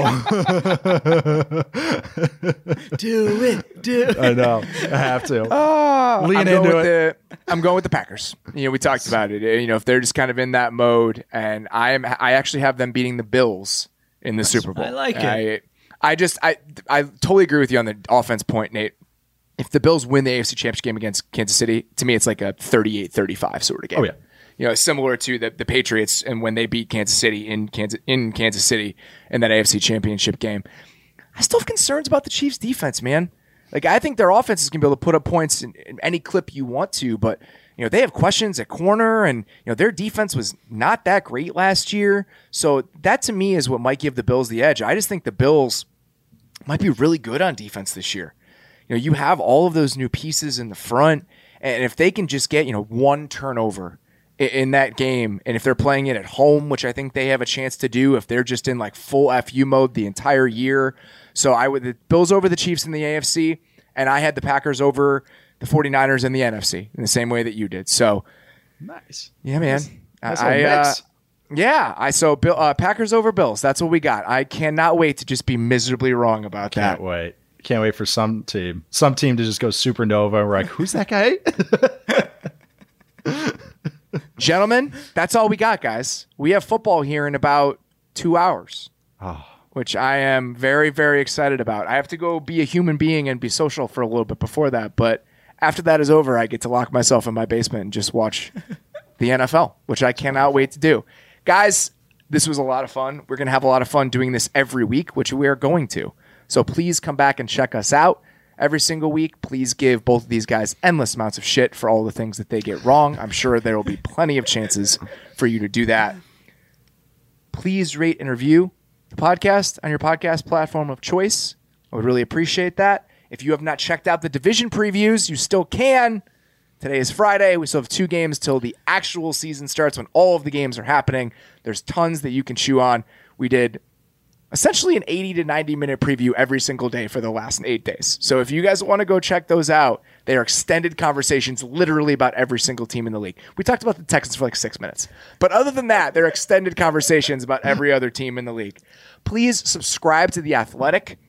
Oh. do it. Do it. I know. I have to. Oh, Lean I'm into going with it. The, I'm going with the Packers. You know, we talked about it. You know, if they're just kind of in that mode, and I am, I actually have them beating the Bills in the Super Bowl. I like it. I, I just, I, I totally agree with you on the offense point, Nate. If the Bills win the A F C Championship game against Kansas City, to me, it's like a thirty-eight thirty-five sort of game. Oh, yeah. You know, similar to the, the Patriots and when they beat Kansas City in Kansas in Kansas City in that A F C Championship game. I still have concerns about the Chiefs' defense, man. Like, I think their offense is going to be able to put up points in, in any clip you want to, but, you know, they have questions at corner, and, you know, their defense was not that great last year. So that, to me, is what might give the Bills the edge. I just think the Bills might be really good on defense this year. You know, you have all of those new pieces in the front, and if they can just get, you know, one turnover in, in that game, and if they're playing it at home, which I think they have a chance to do if they're just in like full F U mode the entire year. So I would the Bills over the Chiefs in the A F C, and I had the Packers over the 49ers in the N F C in the same way that you did. So nice. Yeah, man. Nice. I, uh, yeah, I so Bill, uh, Packers over Bills. That's what we got. I cannot wait to just be miserably wrong about Can't that. Can't wait. Can't wait for some team, some team to just go supernova. And we're like, who's that guy? Gentlemen, that's all we got, guys. We have football here in about two hours, oh. which I am very, very excited about. I have to go be a human being and be social for a little bit before that. But after that is over, I get to lock myself in my basement and just watch the N F L, which I cannot wait to do. Guys, this was a lot of fun. We're going to have a lot of fun doing this every week, which we are going to. So please come back and check us out every single week. Please give both of these guys endless amounts of shit for all the things that they get wrong. I'm sure there will be plenty of chances for you to do that. Please rate and review the podcast on your podcast platform of choice. I would really appreciate that. If you have not checked out the division previews, you still can. Today is Friday. We still have two games till the actual season starts when all of the games are happening. There's tons that you can chew on. We did essentially an eighty to ninety minute preview every single day for the last eight days. So if you guys want to go check those out, they are extended conversations literally about every single team in the league. We talked about the Texans for like six minutes. But other than that, they're extended conversations about every other team in the league. Please subscribe to The Athletic.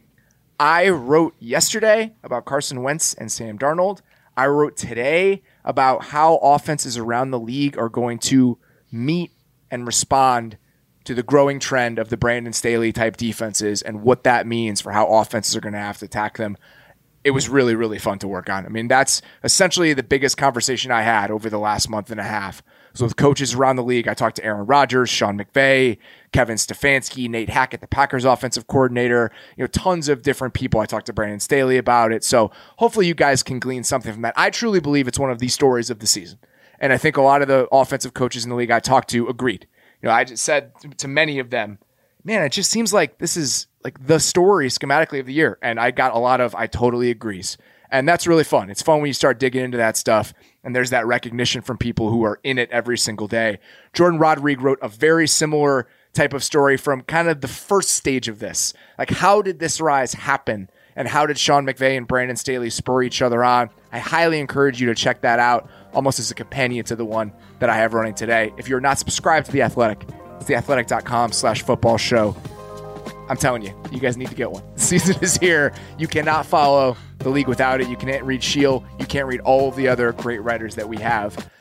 I wrote yesterday about Carson Wentz and Sam Darnold. I wrote today about how offenses around the league are going to meet and respond to the growing trend of the Brandon Staley type defenses and what that means for how offenses are going to have to attack them. It was really, really fun to work on. I mean, that's essentially the biggest conversation I had over the last month and a half. So with coaches around the league, I talked to Aaron Rodgers, Sean McVay, Kevin Stefanski, Nate Hackett, the Packers offensive coordinator, you know, tons of different people. I talked to Brandon Staley about it. So hopefully you guys can glean something from that. I truly believe it's one of the stories of the season. And I think a lot of the offensive coaches in the league I talked to agreed. You know, I just said to many of them, man, it just seems like this is like the story schematically of the year. And I got a lot of, I totally agrees. And that's really fun. It's fun when you start digging into that stuff and there's that recognition from people who are in it every single day. Jordan Rodrigue wrote a very similar type of story from kind of the first stage of this. Like, how did this rise happen? And how did Sean McVay and Brandon Staley spur each other on? I highly encourage you to check that out, almost as a companion to the one that I have running today. If you're not subscribed to The Athletic, it's theathletic.com slash football show. I'm telling you, you guys need to get one. The season is here. You cannot follow the league without it. You can't read Shield. You can't read all of the other great writers that we have.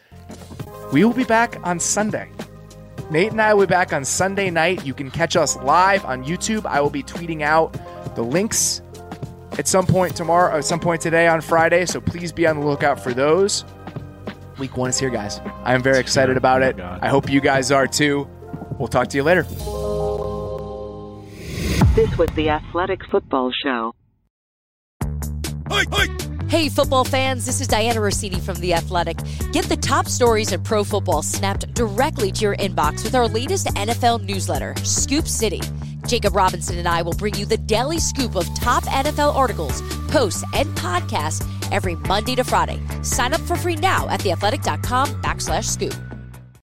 We will be back on Sunday. Nate and I will be back on Sunday night. You can catch us live on YouTube. I will be tweeting out the links at some point tomorrow, at some point today on Friday. So please be on the lookout for those. Week one is here, guys. I am very excited about it. I hope you guys are too. We'll talk to you later. This was the Athletic Football Show. Hey, football fans, this is Diana Rossini from The Athletic. Get the top stories in pro football snapped directly to your inbox with our latest N F L newsletter, Scoop City. Jacob Robinson and I will bring you the daily scoop of top N F L articles, posts, and podcasts every Monday to Friday. Sign up for free now at theathletic.com backslash scoop.